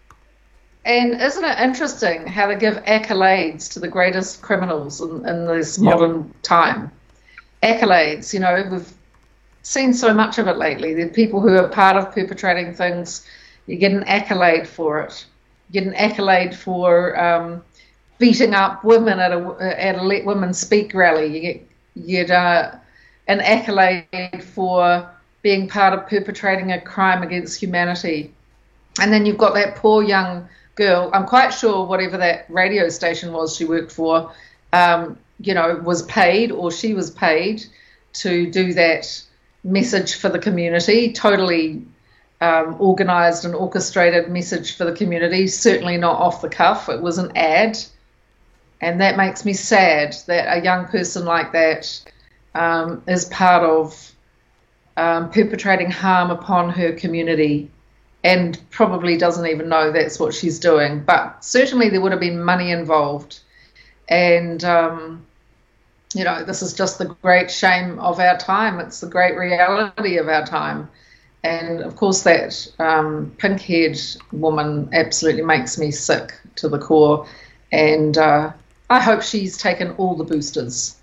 and isn't it interesting how to give accolades to the greatest criminals in, in this modern yep. time? Accolades. You know, we've seen so much of it lately. The people who are part of perpetrating things, you get an accolade for it. Get an accolade for um, beating up women at a at a Let Women Speak rally. You get you get uh, an accolade for being part of perpetrating a crime against humanity, and then you've got that poor young girl. I'm quite sure whatever that radio station was she worked for, um, you know, was paid or she was paid to do that message for the community. Totally. Um, organised and orchestrated message for the community, certainly not off the cuff. It was an ad, and that makes me sad that a young person like that um, is part of um, perpetrating harm upon her community and probably doesn't even know that's what she's doing. But certainly there would have been money involved, and um, you know, this is just the great shame of our time. It's the great reality of our time. And, of course, that um, pink-haired woman absolutely makes me sick to the core. And uh, I hope she's taken all the boosters.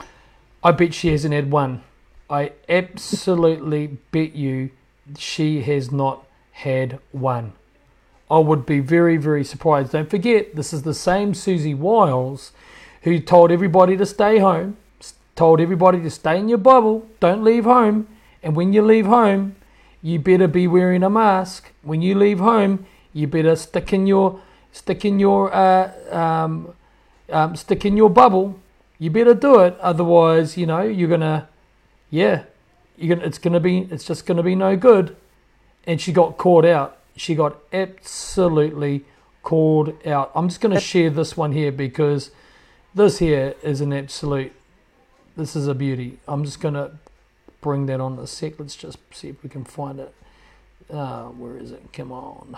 I bet she hasn't had one. I absolutely bet you she has not had one. I would be very, very surprised. Don't forget, this is the same Susie Wiles who told everybody to stay home, told everybody to stay in your bubble, don't leave home. And when you leave home, you better be wearing a mask. When you leave home, you better stick in your stick in your uh, um, um, stick in your bubble. You better do it, otherwise, you know, you're gonna, yeah, you're gonna. It's gonna be. It's just gonna be no good. And she got caught out. She got absolutely called out. I'm just gonna share this one here because this here is an absolute. This is a beauty. I'm just gonna bring that on a sec. Let's just see if we can find it. Uh, where is it? Come on.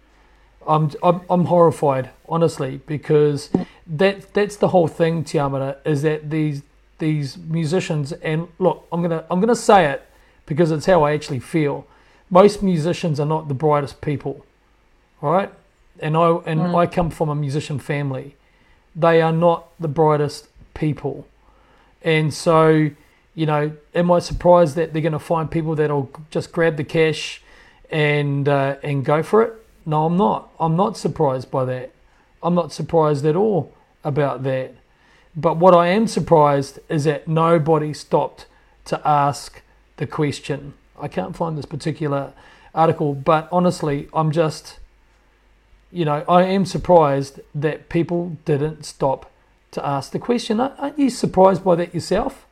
I'm, I'm I'm horrified, honestly, because that that's the whole thing, Te Amara, is that these these musicians, and look, I'm gonna I'm gonna say it because it's how I actually feel. Most musicians are not the brightest people, all right? And I and mm. I come from a musician family. They are not the brightest people, and so. You know, am I surprised that they're going to find people that'll just grab the cash and uh, and go for it? No, I'm not. I'm not surprised by that. I'm not surprised at all about that. But what I am surprised is that nobody stopped to ask the question. I can't find this particular article, but honestly, I'm just, you know, I am surprised that people didn't stop to ask the question. Aren't you surprised by that yourself?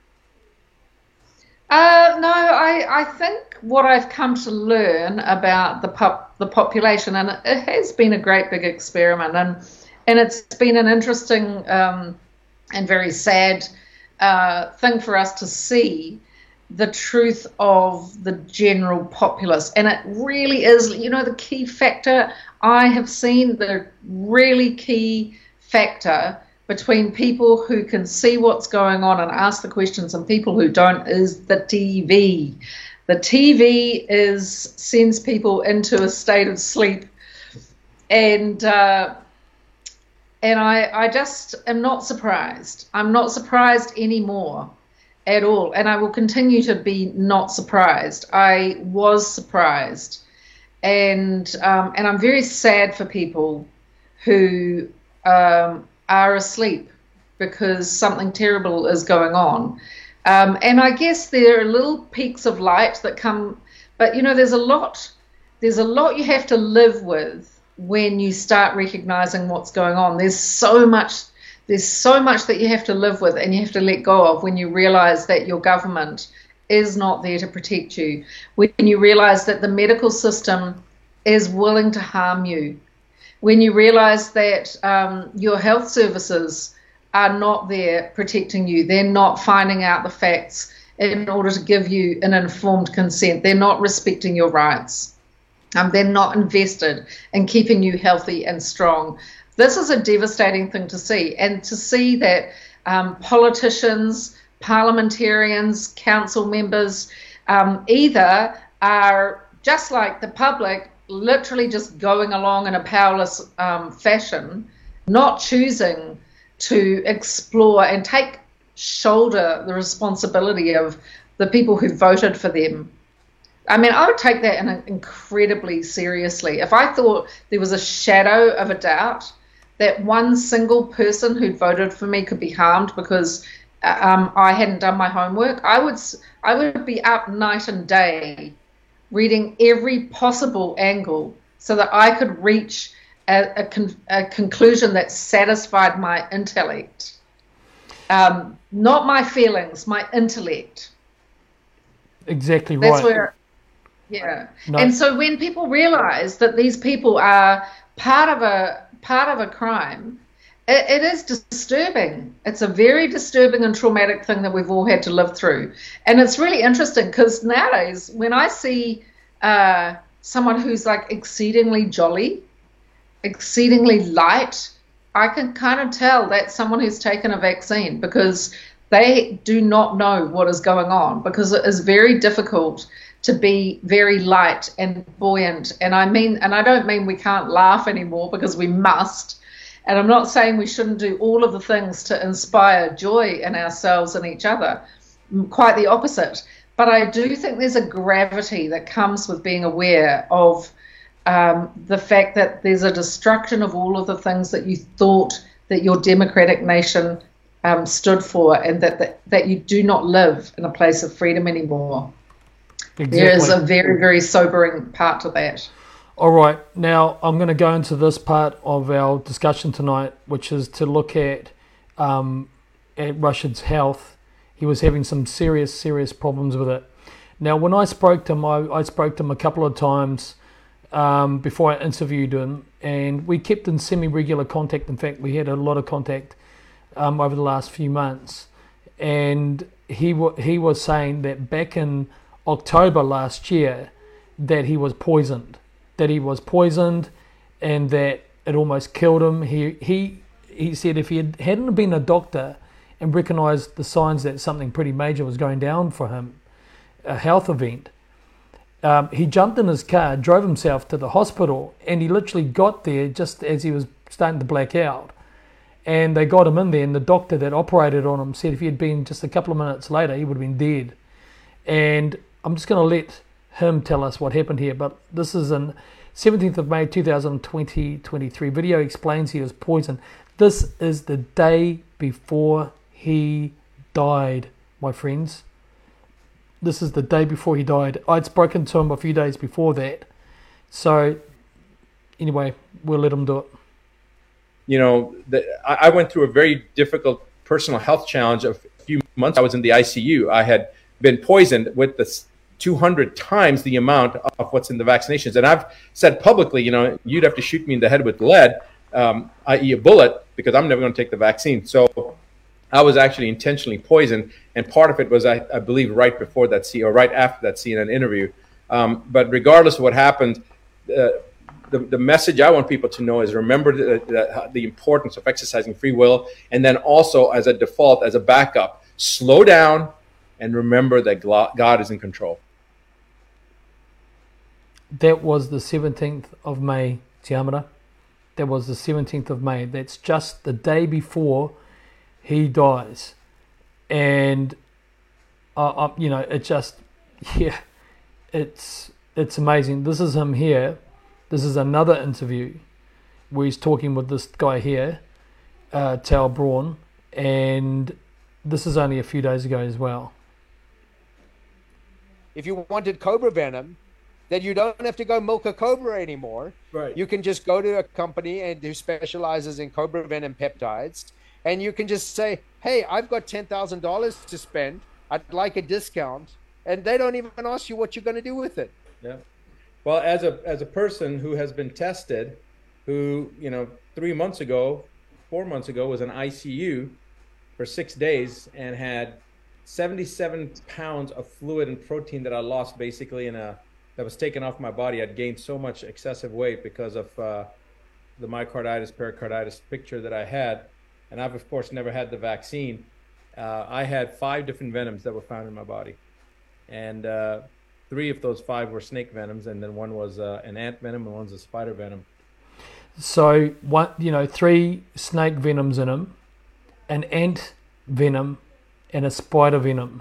Uh, no, I, I think what I've come to learn about the pop, the population, and it, it has been a great big experiment, and and it's been an interesting um, and very sad uh, thing for us to see the truth of the general populace. And it really is, you know, the key factor I have seen, the really key factor between people who can see what's going on and ask the questions and people who don't is the T V. The T V is sends people into a state of sleep, and uh, and I I just am not surprised. I'm not surprised anymore at all, and I will continue to be not surprised. I was surprised, and um, and I'm very sad for people who um, are asleep because something terrible is going on. Um, and I guess there are little peaks of light that come, but you know, there's a lot, there's a lot you have to live with when you start recognizing what's going on. There's so much, there's so much that you have to live with and you have to let go of when you realize that your government is not there to protect you, when you realize that the medical system is willing to harm you, when you realize that um, your health services are not there protecting you. They're not finding out the facts in order to give you an informed consent. They're not respecting your rights. Um, they're not invested in keeping you healthy and strong. This is a devastating thing to see, and to see that um, politicians, parliamentarians, council members, um, either are just like the public, literally just going along in a powerless um, fashion, not choosing to explore and take shoulder the responsibility of the people who voted for them. I mean, I would take that in incredibly seriously. If I thought there was a shadow of a doubt that one single person who voted for me could be harmed because um, I hadn't done my homework, I would I would be up night and day reading every possible angle so that I could reach A, a, con, a conclusion that satisfied my intellect, um, not my feelings, my intellect. Exactly That's right. Where, yeah. No. And so when people realize that these people are part of a part of a crime, it, it is disturbing. It's a very disturbing and traumatic thing that we've all had to live through. And it's really interesting because nowadays when I see uh, someone who's like exceedingly jolly, exceedingly light, I can kind of tell that's someone who's taken a vaccine, because they do not know what is going on, because it is very difficult to be very light and buoyant. And I mean, and I don't mean we can't laugh anymore, because we must. And I'm not saying we shouldn't do all of the things to inspire joy in ourselves and each other. Quite the opposite. But I do think there's a gravity that comes with being aware of Um, the fact that there's a destruction of all of the things that you thought that your democratic nation um, stood for, and that, that that you do not live in a place of freedom anymore. Exactly. There is a very, very sobering part to that. All right, now I'm going to go into this part of our discussion tonight, which is to look at um, at Rashid's health. He was having some serious, serious problems with it. Now, when I spoke to him, I, I spoke to him a couple of times Um, before I interviewed him, and we kept in semi-regular contact. In fact, we had a lot of contact um, over the last few months, and he w- he was saying that back in October last year that he was poisoned, that he was poisoned, and that it almost killed him. He he he said if he had, hadn't been a doctor and recognised the signs that something pretty major was going down for him, a health event, Um, he jumped in his car, drove himself to the hospital, and he literally got there just as he was starting to black out. And they got him in there, and the doctor that operated on him said if he had been just a couple of minutes later, he would have been dead. And I'm just going to let him tell us what happened here. But this is on seventeenth of May twenty twenty-three. Video explains he was poisoned. This is the day before he died, my friends. This is the day before he died. I'd spoken to him a few days before that. So, anyway, we'll let him do it. You know, the, I, I went through a very difficult personal health challenge a few months. I was in the I C U. I had been poisoned with the two hundred times the amount of what's in the vaccinations. And I've said publicly, you know, you'd have to shoot me in the head with lead, um, that is a bullet, because I'm never going to take the vaccine. So I was actually intentionally poisoned, and part of it was, I, I believe, right before that scene, or right after that C N N interview. Um, but regardless of what happened, uh, the, the message I want people to know is remember the, the, the importance of exercising free will, and then also as a default, as a backup, slow down and remember that God is in control. That was the seventeenth of May, Tiamara. That was the seventeenth of May. That's just the day before he dies. And, uh, uh, you know, it just, yeah, it's it's amazing. This is him here. This is another interview where he's talking with this guy here, uh, Tal Braun, and this is only a few days ago as well. If you wanted cobra venom, then you don't have to go milk a cobra anymore. Right. You can just go to a company and who specializes in cobra venom peptides, and you can just say, hey, I've got ten thousand dollars to spend. I'd like a discount. And they don't even ask you what you're going to do with it. Yeah. Well, as a as a person who has been tested, who, you know, three months ago, four months ago was in I C U for six days and had seventy-seven pounds of fluid and protein that I lost basically in a, that was taken off my body. I'd gained so much excessive weight because of uh, the myocarditis, pericarditis picture that I had. And I've, of course, never had the vaccine. Uh, I had five different venoms that were found in my body. And uh, three of those five were snake venoms, and then one was uh, an ant venom, and one's a spider venom. So, one, you know, three snake venoms in him, an ant venom, and a spider venom.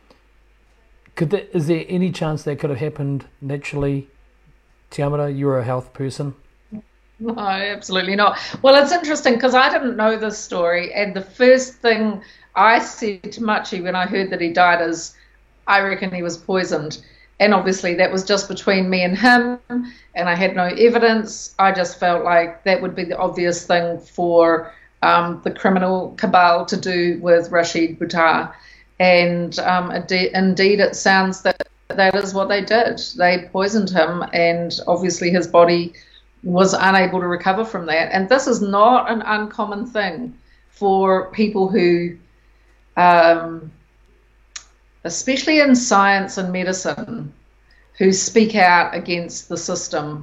Could there, is there any chance that could have happened naturally? Tiamata, you're a health person. No, absolutely not. Well, it's interesting because I didn't know this story, and the first thing I said to Machi when I heard that he died is, I reckon he was poisoned. And obviously that was just between me and him, and I had no evidence. I just felt like that would be the obvious thing for um, the criminal cabal to do with Rashid Buttar. And um, indeed it sounds that that is what they did. They poisoned him, and obviously his body was unable to recover from that. And this is not an uncommon thing for people who... Um, especially in science and medicine, who speak out against the system.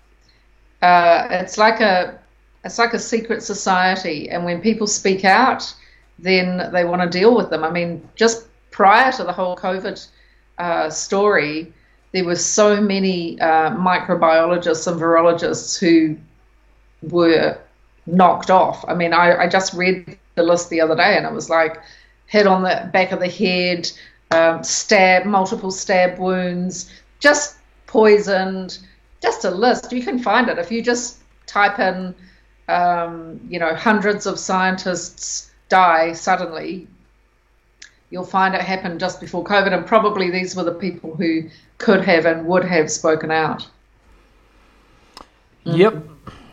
Uh, it's like a it's like a secret society, and when people speak out, then they want to deal with them. I mean, just prior to the whole COVID uh, story, there were so many uh, microbiologists and virologists who were knocked off. I mean, I, I just read the list the other day, and it was like hit on the back of the head, Um, stab, multiple stab wounds, just poisoned, just a list. You can find it if you just type in, um, you know, hundreds of scientists die suddenly. You'll find it happened just before COVID, and probably these were the people who could have and would have spoken out. Mm-hmm. Yep.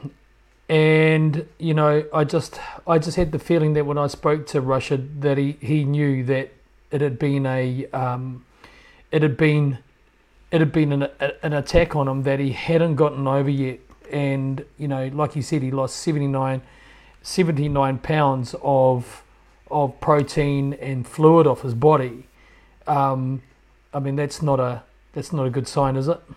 And you know, I just, I just had the feeling that when I spoke to Rashid, that he, he knew that it had been a, um, it had been, it had been an, an attack on him that he hadn't gotten over yet. And you know, like he said, he lost seventy-nine, seventy-nine pounds of, of protein and fluid off his body. Um, I mean, that's not a, that's not a good sign, is it?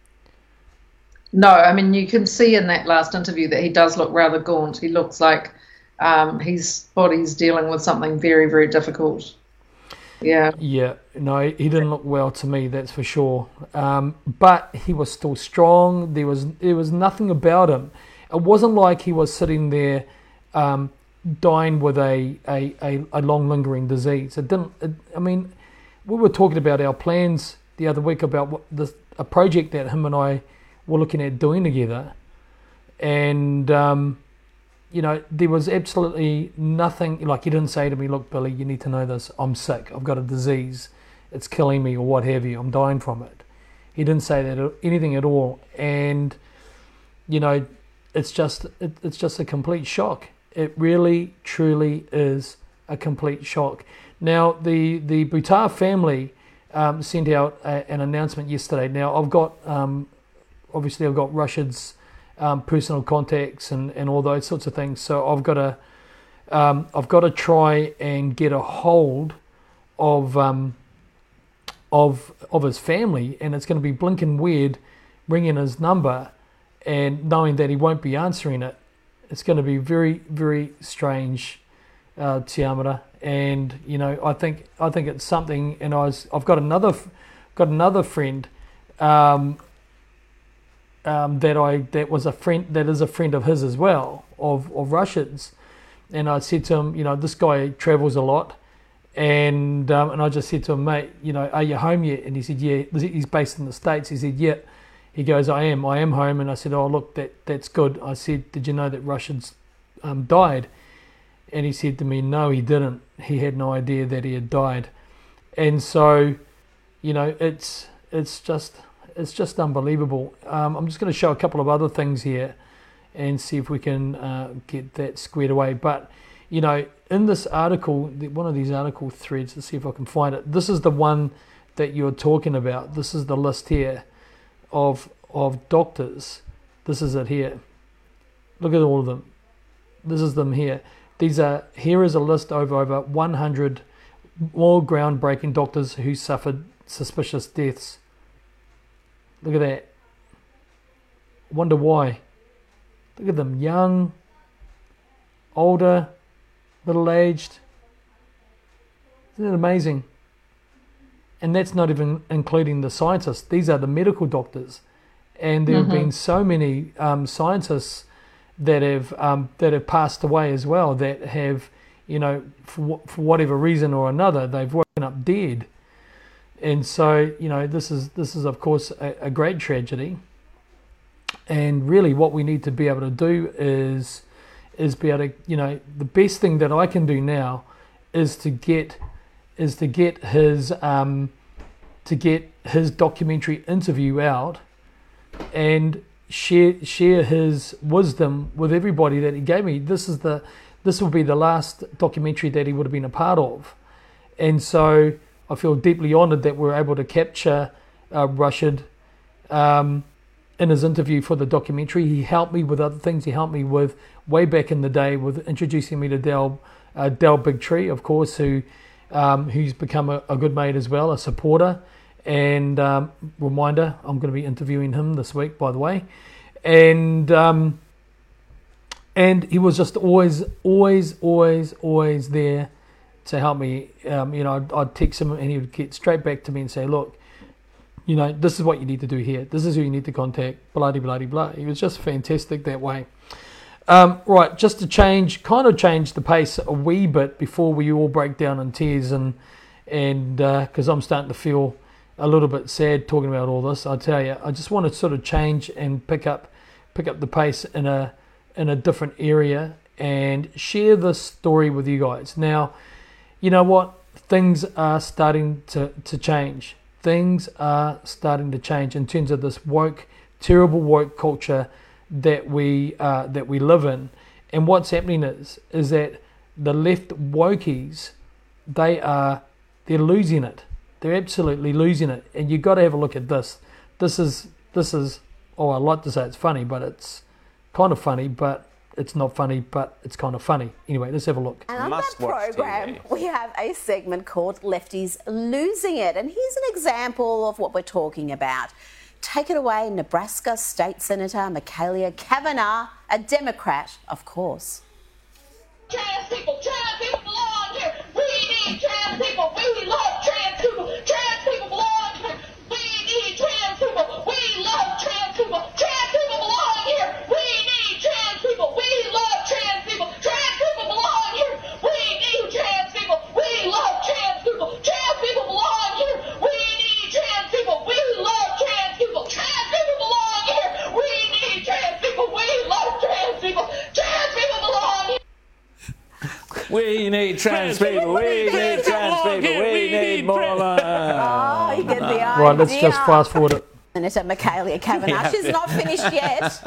No, I mean, you can see in that last interview that he does look rather gaunt. He looks like um, his body's dealing with something very, very difficult. Yeah. Yeah. No, he didn't look well to me, that's for sure. Um, but he was still strong. There was there was nothing about him. It wasn't like he was sitting there um, dying with a, a, a, a long lingering disease. It didn't. It, I mean, we were talking about our plans the other week about what this, a project that him and I were looking at doing together, and. Um, You know, there was absolutely nothing, like he didn't say to me, look, Billy, you need to know this, I'm sick, I've got a disease, it's killing me, or what have you, I'm dying from it. He didn't say that, anything at all. And, you know, it's just, it, it's just a complete shock. It really, truly is a complete shock. Now, the, the Buttar family um, sent out a, an announcement yesterday. Now, I've got, um, obviously I've got Rashid's Um, personal contacts and, and all those sorts of things. So I've got to um, I've got to try and get a hold of um, of of his family, and it's going to be blinking weird ringing his number and knowing that he won't be answering it. It's going to be very, very strange, uh, Tiamata. And you know, I think I think it's something. And I was I've got another got another friend. Um, Um, that I that was a friend that is a friend of his as well, of of Rashid's, and I said to him, you know, this guy travels a lot, And um, and I just said to him, mate, you know, are you home yet? And he said, yeah. He's based in the States. He said, yeah. He goes, I am. I am home. And I said, oh, look, that that's good. I said, did you know that Rushard's um, died? And he said to me, no, he didn't. He had no idea that he had died. And so, you know, it's it's just it's just unbelievable. Um, I'm just going to show a couple of other things here and see if we can uh, get that squared away. But, you know, in this article, one of these article threads, let's see if I can find it. This is the one that you're talking about. This is the list here of of doctors. This is it here. Look at all of them. This is them here. These are, here is a list of over one hundred more groundbreaking doctors who suffered suspicious deaths. Look at that. Wonder why. Look at them, young, older, middle-aged. Isn't it amazing? And that's not even including the scientists. These are the medical doctors. And there have mm-hmm. been so many um, scientists that have um, that have passed away as well, that have, you know, for, for whatever reason or another, they've woken up dead. And so, you know, this is, this is of course, a, a great tragedy. And really what we need to be able to do is, is be able to, you know, the best thing that I can do now is to get, is to get his, um, to get his documentary interview out and share share his wisdom with everybody that he gave me. This is the this will be the last documentary that he would have been a part of, and so I feel deeply honoured that we're able to capture uh, Rushard um, in his interview for the documentary. He helped me with other things. He helped me with way back in the day with introducing me to Del uh, Del Bigtree, of course, who um, who's become a, a good mate as well, a supporter. And um, reminder, I'm going to be interviewing him this week, by the way. And um, and he was just always, always, always, always there to help me. Um, you know, I'd, I'd text him and he would get straight back to me and say, look, you know, this is what you need to do here. This is who you need to contact, blah, blah, blah, blah. He was just fantastic that way. Um, right, just to change, kind of change the pace a wee bit before we all break down in tears, and and because uh, I'm starting to feel a little bit sad talking about all this. I tell you, I just want to sort of change and pick up pick up the pace in a in a different area and share this story with you guys. Now, you know what? Things are starting to, to change. Things are starting to change in terms of this woke, terrible woke culture that we uh, that we live in. And what's happening is is that the left wokies, they are they're losing it. They're absolutely losing it, and you've got to have a look at this. This is, this is, oh, I like to say it's funny, but it's kind of funny, but it's not funny, but it's kind of funny. Anyway, let's have a look. And on that program, we have a segment called Lefties Losing It, and here's an example of what we're talking about. Take it away, Nebraska State Senator Michaela Kavanagh, a Democrat, of course. Trans people, trans people belong here. We need trans people. We love trans people. Trans people belong here. We need trans people. We love trans people. Trans people belong here. We need trans people. We love trans people. Trans people belong here. We need trans people. We love trans people. Trans people belong here. We need trans people. We love trans people. Trans people belong here. We need trans people. We love trans people. Trans people belong here. We need trans people, we need trans people, we need more. Oh, you get the idea. Right, let's just fast forward it. Senator Michaela Kavanagh, she's not finished yet.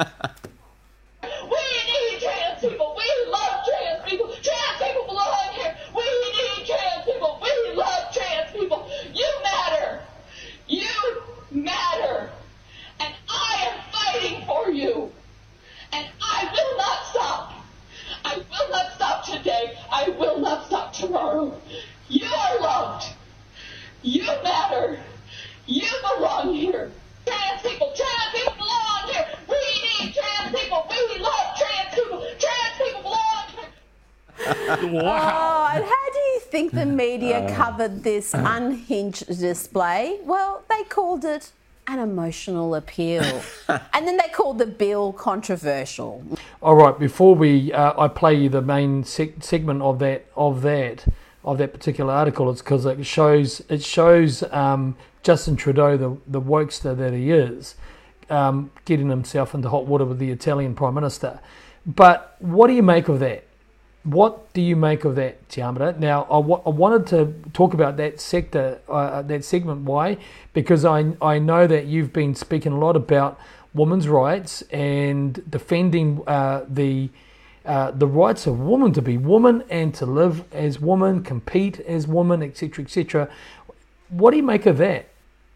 We need trans people, we love trans people, trans people belong here. We need trans people, we love trans people. You matter, you matter, and I am fighting for you, and I will not stop. I will not stop today. I will not stop tomorrow. You are loved. You matter. You belong here. Trans people, trans people belong here. We need trans people. We love trans people. Trans people belong here. Wow. Oh, and how do you think the media uh, covered this unhinged display? Well, they called it an emotional appeal. And then they called the bill controversial. All right, before we, uh, I play you the main seg- segment of that, of that, of that particular article is because it shows it shows um, Justin Trudeau, the the wokester that he is, um, getting himself into hot water with the Italian Prime Minister. But what do you make of that? What do you make of that, Te Amara? Now, I, w- I wanted to talk about that sector, uh, that segment. Why? Because I I know that you've been speaking a lot about women's rights and defending uh, the uh, the rights of women to be women and to live as women, compete as women, et cetera, et cetera. What do you make of that?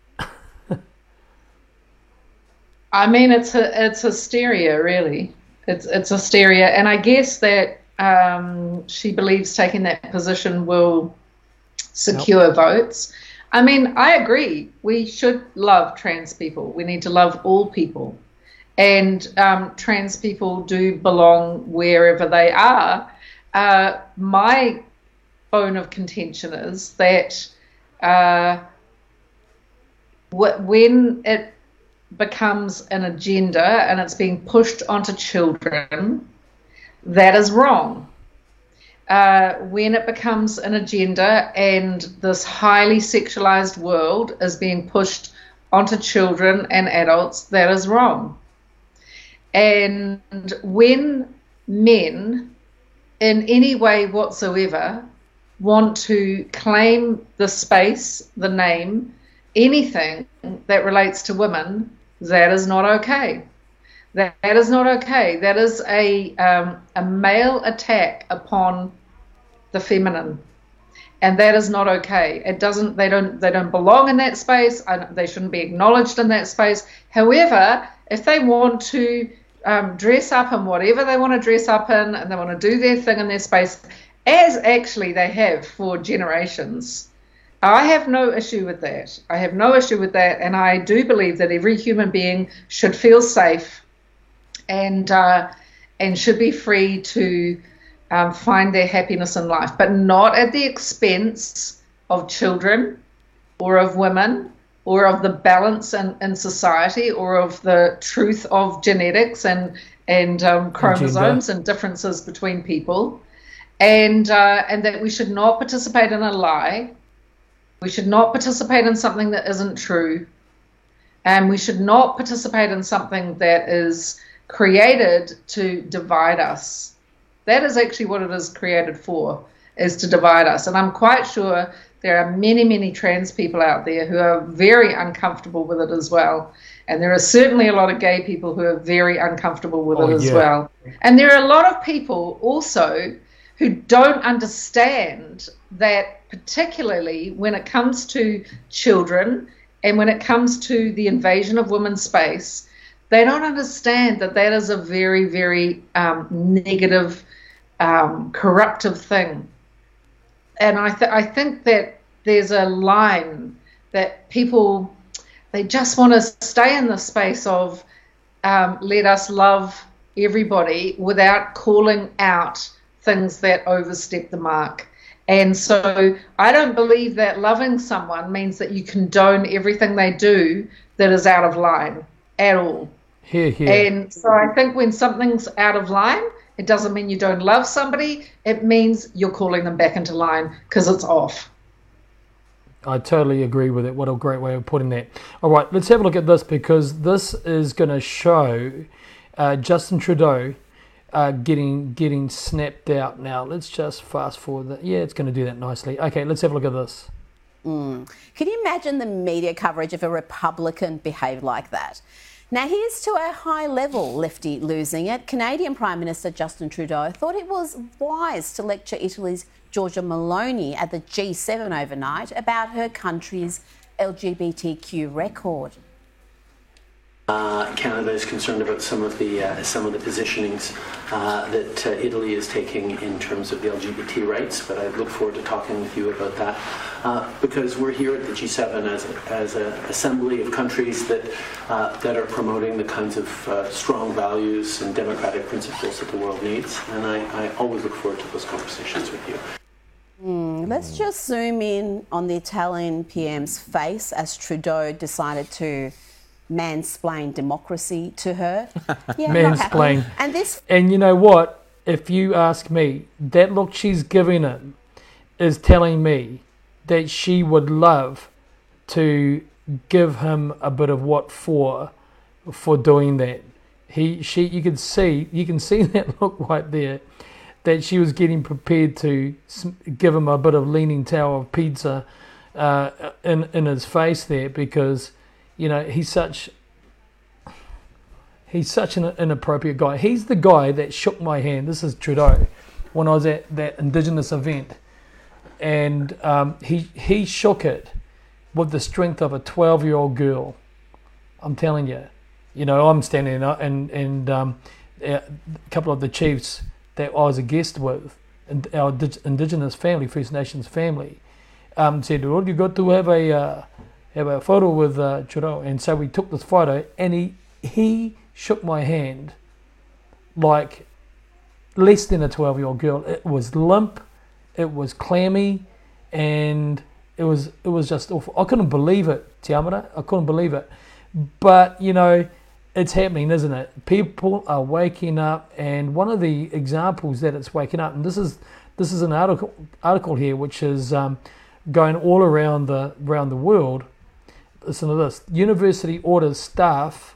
I mean, it's a, it's hysteria, really. It's it's hysteria, and I guess that um, she believes taking that position will secure nope. votes. I mean, I agree. We should love trans people. We need to love all people, and um, trans people do belong wherever they are. Uh, my bone of contention is that uh, when it becomes an agenda and it's being pushed onto children, that is wrong. Uh, when it becomes an agenda and this highly sexualized world is being pushed onto children and adults, that is wrong. And when men, in any way whatsoever, want to claim the space, the name, anything that relates to women, that is not okay. That, that is not okay. That is a um, a male attack upon the feminine, and that is not okay. It doesn't. They don't. They don't belong in that space. They shouldn't be acknowledged in that space. However, if they want to um, dress up in whatever they want to dress up in, and they want to do their thing in their space, as actually they have for generations, I have no issue with that. I have no issue with that, and I do believe that every human being should feel safe and uh, and should be free to um, find their happiness in life, but not at the expense of children or of women or of the balance in, in society or of the truth of genetics and, and um, chromosomes and differences between people, and uh, and that we should not participate in a lie. We should not participate in something that isn't true, and we should not participate in something that is created to divide us. That is actually what it is created for, is to divide us. And I'm quite sure there are many, many trans people out there who are very uncomfortable with it as well. And there are certainly a lot of gay people who are very uncomfortable with oh, it as yeah. well. And there are a lot of people also who don't understand that, particularly when it comes to children and when it comes to the invasion of women's space, they don't understand that that is a very, very um, negative, um, corruptive thing. And I, th- I think that there's a line that people, they just want to stay in the space of um, let us love everybody without calling out things that overstep the mark. And so I don't believe that loving someone means that you condone everything they do that is out of line at all. Here, here. And so I think when something's out of line, it doesn't mean you don't love somebody. It means you're calling them back into line because it's off. I totally agree with it. What a great way of putting that. All right, let's have a look at this, because this is going to show uh, Justin Trudeau Uh, getting getting snapped out. Now let's just fast forward that. Yeah, it's going to do that nicely. Okay, let's have a look at this. Mm. Can you imagine the media coverage if a Republican behaved like that? Now here's to a high-level lefty losing it. Canadian Prime Minister Justin Trudeau thought it was wise to lecture Italy's Giorgia Meloni at the G seven overnight about her country's L G B T Q record. Uh, Canada is concerned about some of the uh, some of the positionings uh, that uh, Italy is taking in terms of the L G B T rights, but I look forward to talking with you about that uh, because we're here at the G seven as a, as an assembly of countries that uh, that are promoting the kinds of uh, strong values and democratic principles that the world needs, and I, I always look forward to those conversations with you. Mm, let's just zoom in on the Italian P M's face as Trudeau decided to mansplain democracy to her. Yeah, mansplain. And this, and you know what? If you ask me, that look she's giving him is telling me that she would love to give him a bit of what for for doing that. He, she, you can see, you can see that look right there, that she was getting prepared to give him a bit of leaning tower of pizza uh, in in his face there, because, you know, he's such he's such an inappropriate guy. He's the guy that shook my hand. This is Trudeau, when I was at that Indigenous event, and um, he he shook it with the strength of a twelve-year-old girl. I'm telling you. You know, I'm standing there, and and um, a couple of the chiefs that I was a guest with, and our Indigenous family, First Nations family, um, said, "Well, you got to have a uh, have a photo with uh, Trudeau," and so we took this photo, and he he shook my hand like less than a twelve-year-old girl. It was limp, it was clammy, and it was it was just awful. I couldn't believe it, Te Amara. I couldn't believe it. But, you know, it's happening, isn't it? People are waking up, and one of the examples that it's waking up, and this is this is an article article here which is um, going all around the around the world. Listen to this: university orders staff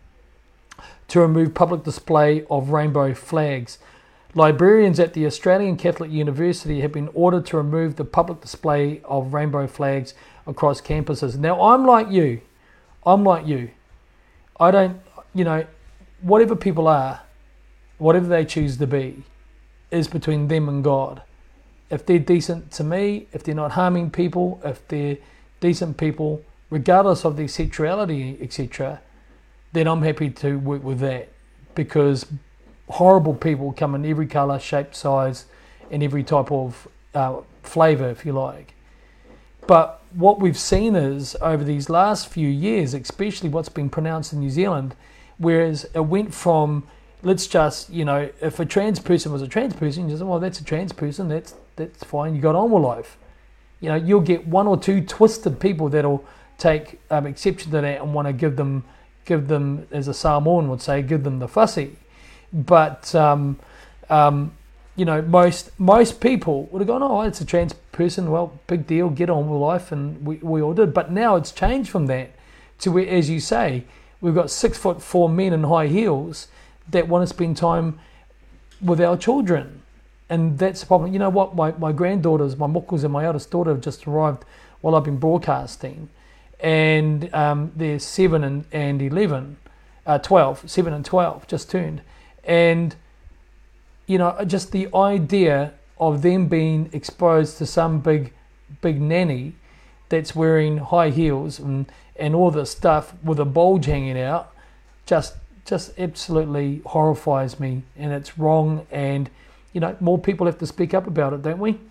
to remove public display of rainbow flags. Librarians at the Australian Catholic University have been ordered to remove the public display of rainbow flags across campuses. Now, I'm like you. I'm like you. I don't, you know, whatever people are, whatever they choose to be, is between them and God. If they're decent to me, if they're not harming people, if they're decent people, regardless of their sexuality, et cetera, then I'm happy to work with that, because horrible people come in every colour, shape, size, and every type of uh, flavour, if you like. But what we've seen is, over these last few years, especially what's been pronounced in New Zealand, whereas it went from, let's just, you know, if a trans person was a trans person, you just, well, that's a trans person, that's that's fine, you got on with life. You know, you'll get one or two twisted people that'll take um, exception to that and want to give them, give them, as a Samoan would say, give them the fussy. But, um, um, you know, most most people would have gone, oh, it's a trans person, well, big deal, get on with life, and we, we all did. But now it's changed from that to where, as you say, we've got six foot four men in high heels that want to spend time with our children. And that's the problem. You know what, my, my granddaughters, my mokos and my eldest daughter have just arrived while I've been broadcasting, and um, they're seven and, and eleven, uh, twelve, seven and twelve, just turned. And, you know, just the idea of them being exposed to some big, big nanny that's wearing high heels and, and all this stuff with a bulge hanging out, just just absolutely horrifies me, and it's wrong. And, you know, more people have to speak up about it, don't we?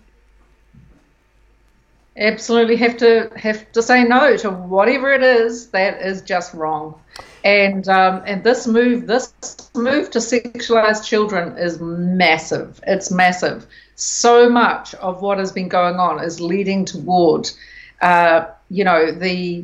Absolutely have to have to say no to whatever it is that is just wrong. And um, and this move, this move to sexualize children is massive. It's massive. So much of what has been going on is leading toward, uh, you know, the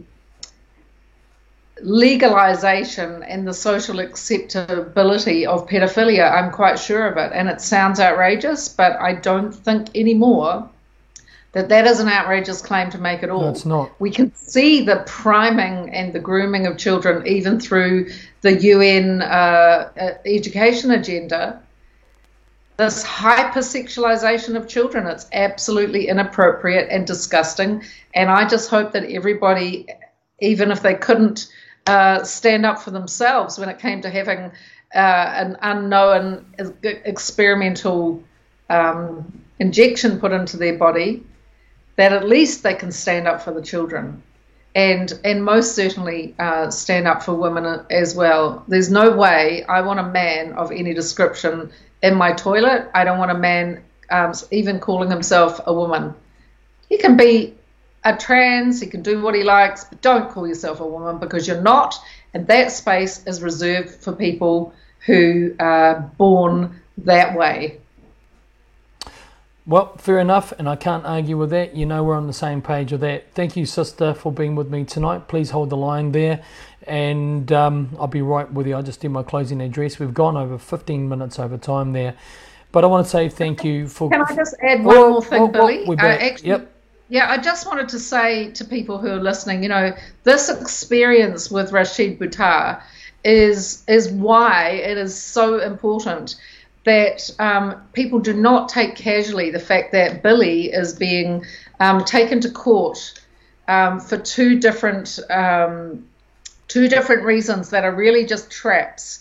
legalization and the social acceptability of pedophilia. I'm quite sure of it, and it sounds outrageous, but I don't think anymore that that is an outrageous claim to make at all. No, it's not. We can see the priming and the grooming of children even through the U N uh, education agenda. This hypersexualization of children, it's absolutely inappropriate and disgusting. And I just hope that everybody, even if they couldn't uh, stand up for themselves when it came to having uh, an unknown experimental um, injection put into their body, that at least they can stand up for the children, and and most certainly uh, stand up for women as well. There's no way I want a man of any description in my toilet. I don't want a man um, even calling himself a woman. He can be a trans, he can do what he likes, but don't call yourself a woman, because you're not, and that space is reserved for people who are born that way. Well, fair enough, and I can't argue with that. You know, we're on the same page with that. Thank you, sister, for being with me tonight. Please hold the line there, and um, I'll be right with you. I'll just do my closing address. We've gone over fifteen minutes over time there. But I want to say thank you for. Can I just add one oh, more thing, oh, Billy? Oh, uh, actually, yep. Yeah, I just wanted to say to people who are listening, you know, this experience with Rashid Buttar is is why it is so important that um, people do not take casually the fact that Billy is being um, taken to court um, for two different um, two different reasons that are really just traps.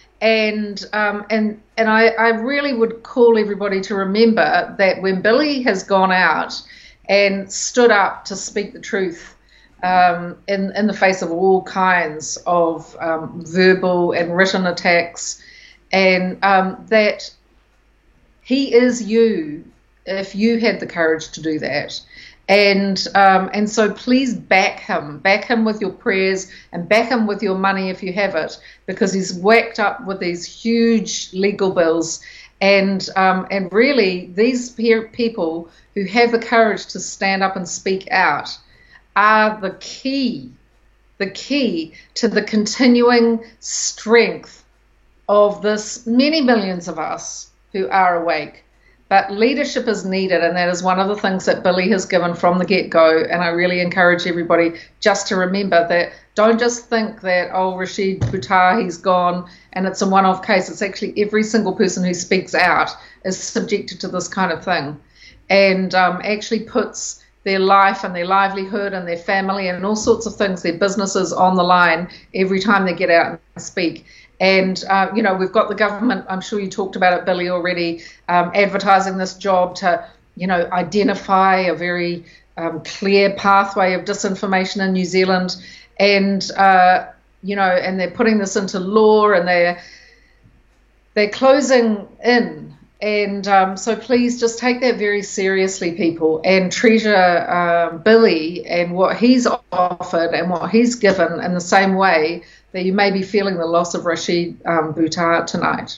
And um, and and I, I really would call everybody to remember that when Billy has gone out and stood up to speak the truth um, in in the face of all kinds of um, verbal and written attacks, and um, that he is you if you had the courage to do that. And um, and so please back him, back him with your prayers and back him with your money if you have it, because he's whacked up with these huge legal bills. And um, and really, these pe- people who have the courage to stand up and speak out are the key, the key to the continuing strength of this many millions of us who are awake. But leadership is needed, and that is one of the things that Billy has given from the get-go. And I really encourage everybody just to remember that don't just think that, oh, Rashid Buttar, he's gone, and it's a one-off case. It's actually every single person who speaks out is subjected to this kind of thing, and um, actually puts their life and their livelihood and their family and all sorts of things, their businesses on the line every time they get out and speak. And, uh, you know, we've got the government, I'm sure you talked about it, Billy, already, um, advertising this job to, you know, identify a very um, clear pathway of disinformation in New Zealand. And, uh, you know, and they're putting this into law, and they're, they're closing in. And um, so please just take that very seriously, people, and treasure um, Billy and what he's offered and what he's given in the same way that you may be feeling the loss of Rashid um, Buttar tonight.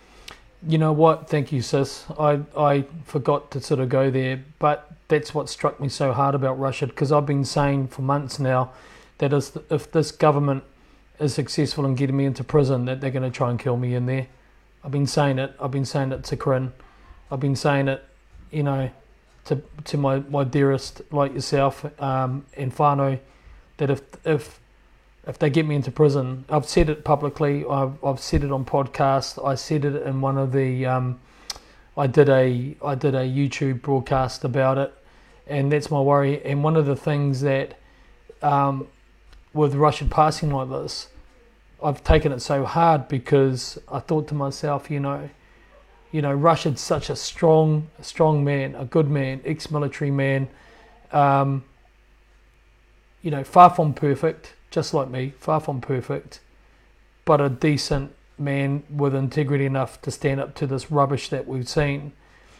You know what? Thank you, sis. I, I forgot to sort of go there, but that's what struck me so hard about Rashid, because I've been saying for months now that if this government is successful in getting me into prison, that they're going to try and kill me in there. I've been saying it. I've been saying it to Corinne. I've been saying it, you know, to to my, my dearest, like yourself, um, and whānau, that if if if they get me into prison, I've said it publicly. I've I've said it on podcasts. I said it in one of the. Um, I did a I did a YouTube broadcast about it, and that's my worry. And one of the things that, um, with Rashid passing like this, I've taken it so hard because I thought to myself, you know, you know, Rashid's such a strong, strong man, a good man, ex-military man, um, you know, far from perfect, just like me, far from perfect, but a decent man with integrity enough to stand up to this rubbish that we've seen.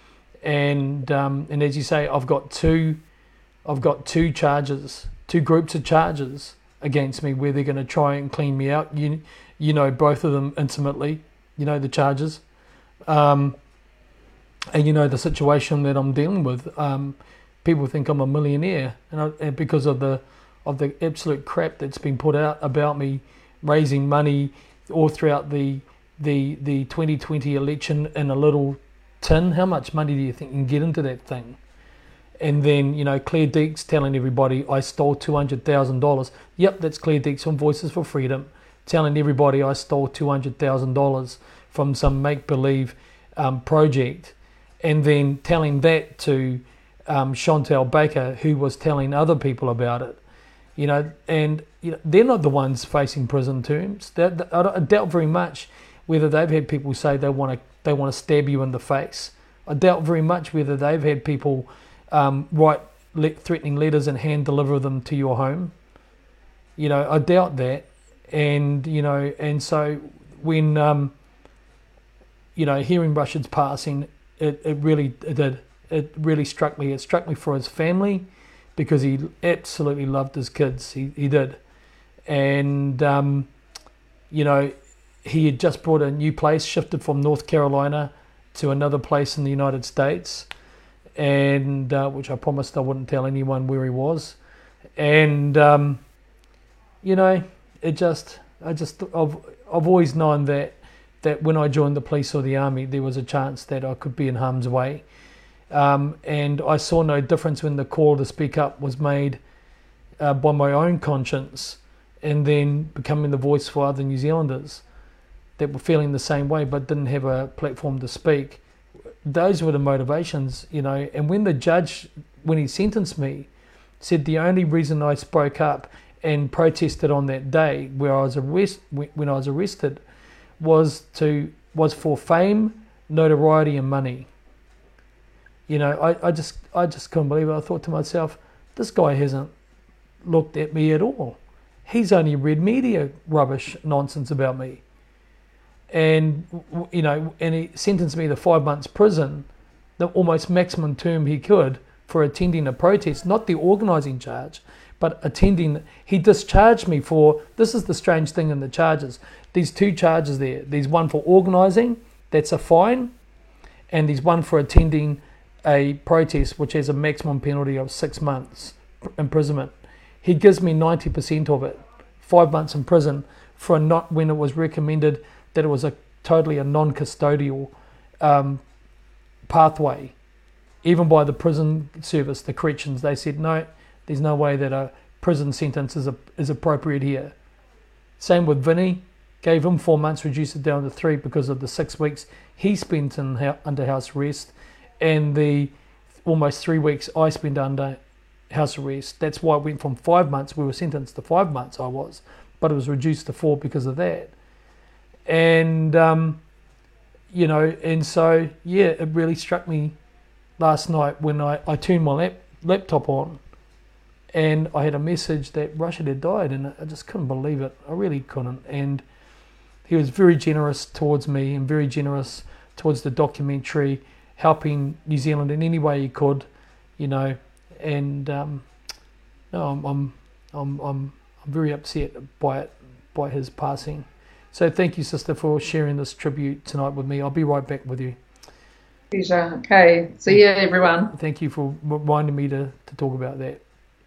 And um, and as you say, I've got two, I've got two charges, two groups of charges against me where they're going to try and clean me out. You you know both of them intimately. You know the charges, um, and you know the situation that I'm dealing with. Um, people think I'm a millionaire, and, I, and because of the of the absolute crap that's been put out about me raising money all throughout the the the twenty twenty election in a little tin. How much money do you think you can get into that thing? And then, you know, Claire Deeks telling everybody I stole two hundred thousand dollars. Yep, that's Claire Deeks from Voices for Freedom, telling everybody I stole two hundred thousand dollars from some make-believe um, project. And then telling that to um, Chantal Baker, who was telling other people about it. You know, and you know, they're not the ones facing prison terms. They're, they, I doubt very much whether they've had people say they want to they want to stab you in the face. I doubt very much whether they've had people Um, write le- threatening letters and hand deliver them to your home. You know, I doubt that. And, you know, and so when, um, you know, hearing Rashid's passing, it, it really it did. It really struck me. It struck me for his family because he absolutely loved his kids. He, he did. And, um, you know, he had just bought a new place, shifted from North Carolina to another place in the United States. And uh, which I promised I wouldn't tell anyone where he was, and um, you know, it just, I just, I've, I've always known that that when I joined the police or the army, there was a chance that I could be in harm's way. Um, and I saw no difference when the call to speak up was made uh, by my own conscience, and then becoming the voice for other New Zealanders that were feeling the same way but didn't have a platform to speak. Those were the motivations, you know. And when the judge, when he sentenced me, said the only reason I spoke up and protested on that day where I was arrest when I was arrested was to was for fame, notoriety, and money. You know, I, I just I just couldn't believe it. I thought to myself, this guy hasn't looked at me at all. He's only read media rubbish nonsense about me. And, you know, and he sentenced me to five months prison, the almost maximum term he could, for attending a protest, not the organising charge, but attending. He discharged me for, this is the strange thing in the charges, these two charges there. There's one for organising, that's a fine, and there's one for attending a protest, which has a maximum penalty of six months imprisonment. He gives me ninety percent of it, five months in prison, for a not when it was recommended that it was a totally a non-custodial um, pathway. Even by the prison service, the corrections, they said, no, there's no way that a prison sentence is, a, is appropriate here. Same with Vinny, gave him four months, reduced it down to three because of the six weeks he spent in under house arrest and the almost three weeks I spent under house arrest. That's why it went from five months, we were sentenced to five months I was, but it was reduced to four because of that. And, um, you know, and so, yeah, it really struck me last night when I, I turned my lap, laptop on and I had a message that Rashid had died, and I just couldn't believe it. I really couldn't. And he was very generous towards me and very generous towards the documentary, helping New Zealand in any way he could, you know. And um, no, I'm, I'm I'm I'm I'm very upset by it, by his passing. So thank you, sister, for sharing this tribute tonight with me. I'll be right back with you. Pleasure. Okay. See you, everyone. Thank you for reminding me to, to talk about that.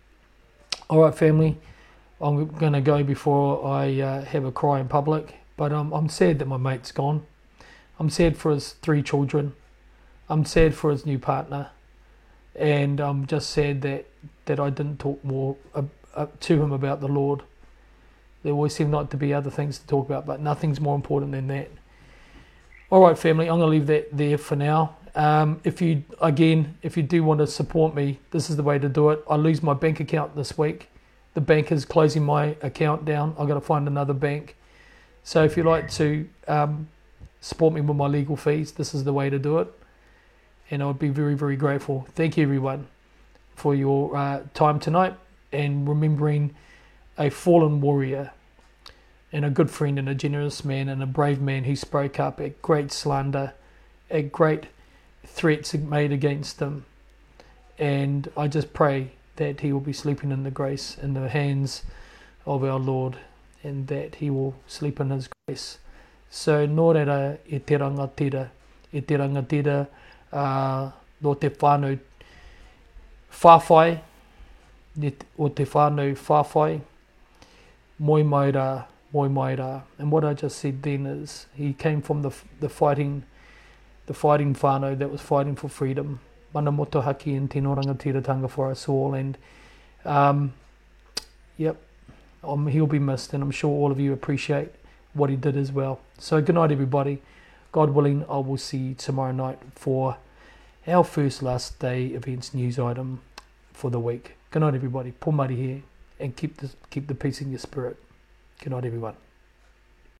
All right, family. I'm going to go before I uh, have a cry in public. But um, I'm sad that my mate's gone. I'm sad for his three children. I'm sad for his new partner. And I'm just sad that, that I didn't talk more uh, uh, to him about the Lord. There always seem not to be other things to talk about, but nothing's more important than that. All right, family, I'm going to leave that there for now. Um, if you, again, if you do want to support me, this is the way to do it. I lose my bank account this week. The bank is closing my account down. I've got to find another bank. So if you'd like to um, support me with my legal fees, this is the way to do it. And I would be very, very grateful. Thank you, everyone, for your uh, time tonight and remembering a fallen warrior and a good friend and a generous man and a brave man who spoke up at great slander, at great threats made against him. And I just pray that he will be sleeping in the grace, in the hands of our Lord, and that he will sleep in his grace. So, nō reira e te rangatira, e te rangatira uh, no te whānau whawhai, o te whānau whawhai, moi mai rā, moi mai rā. And what I just said then is, he came from the the fighting, the fighting whānau that was fighting for freedom. Mana motohaki and tino rangatiratanga for us all. And, um, yep, um, he'll be missed, and I'm sure all of you appreciate what he did as well. So good night, everybody. God willing, I will see you tomorrow night for our first last day events news item for the week. Good night, everybody. Paul Murray here, and keep the, keep the peace in your spirit. Good night, everyone.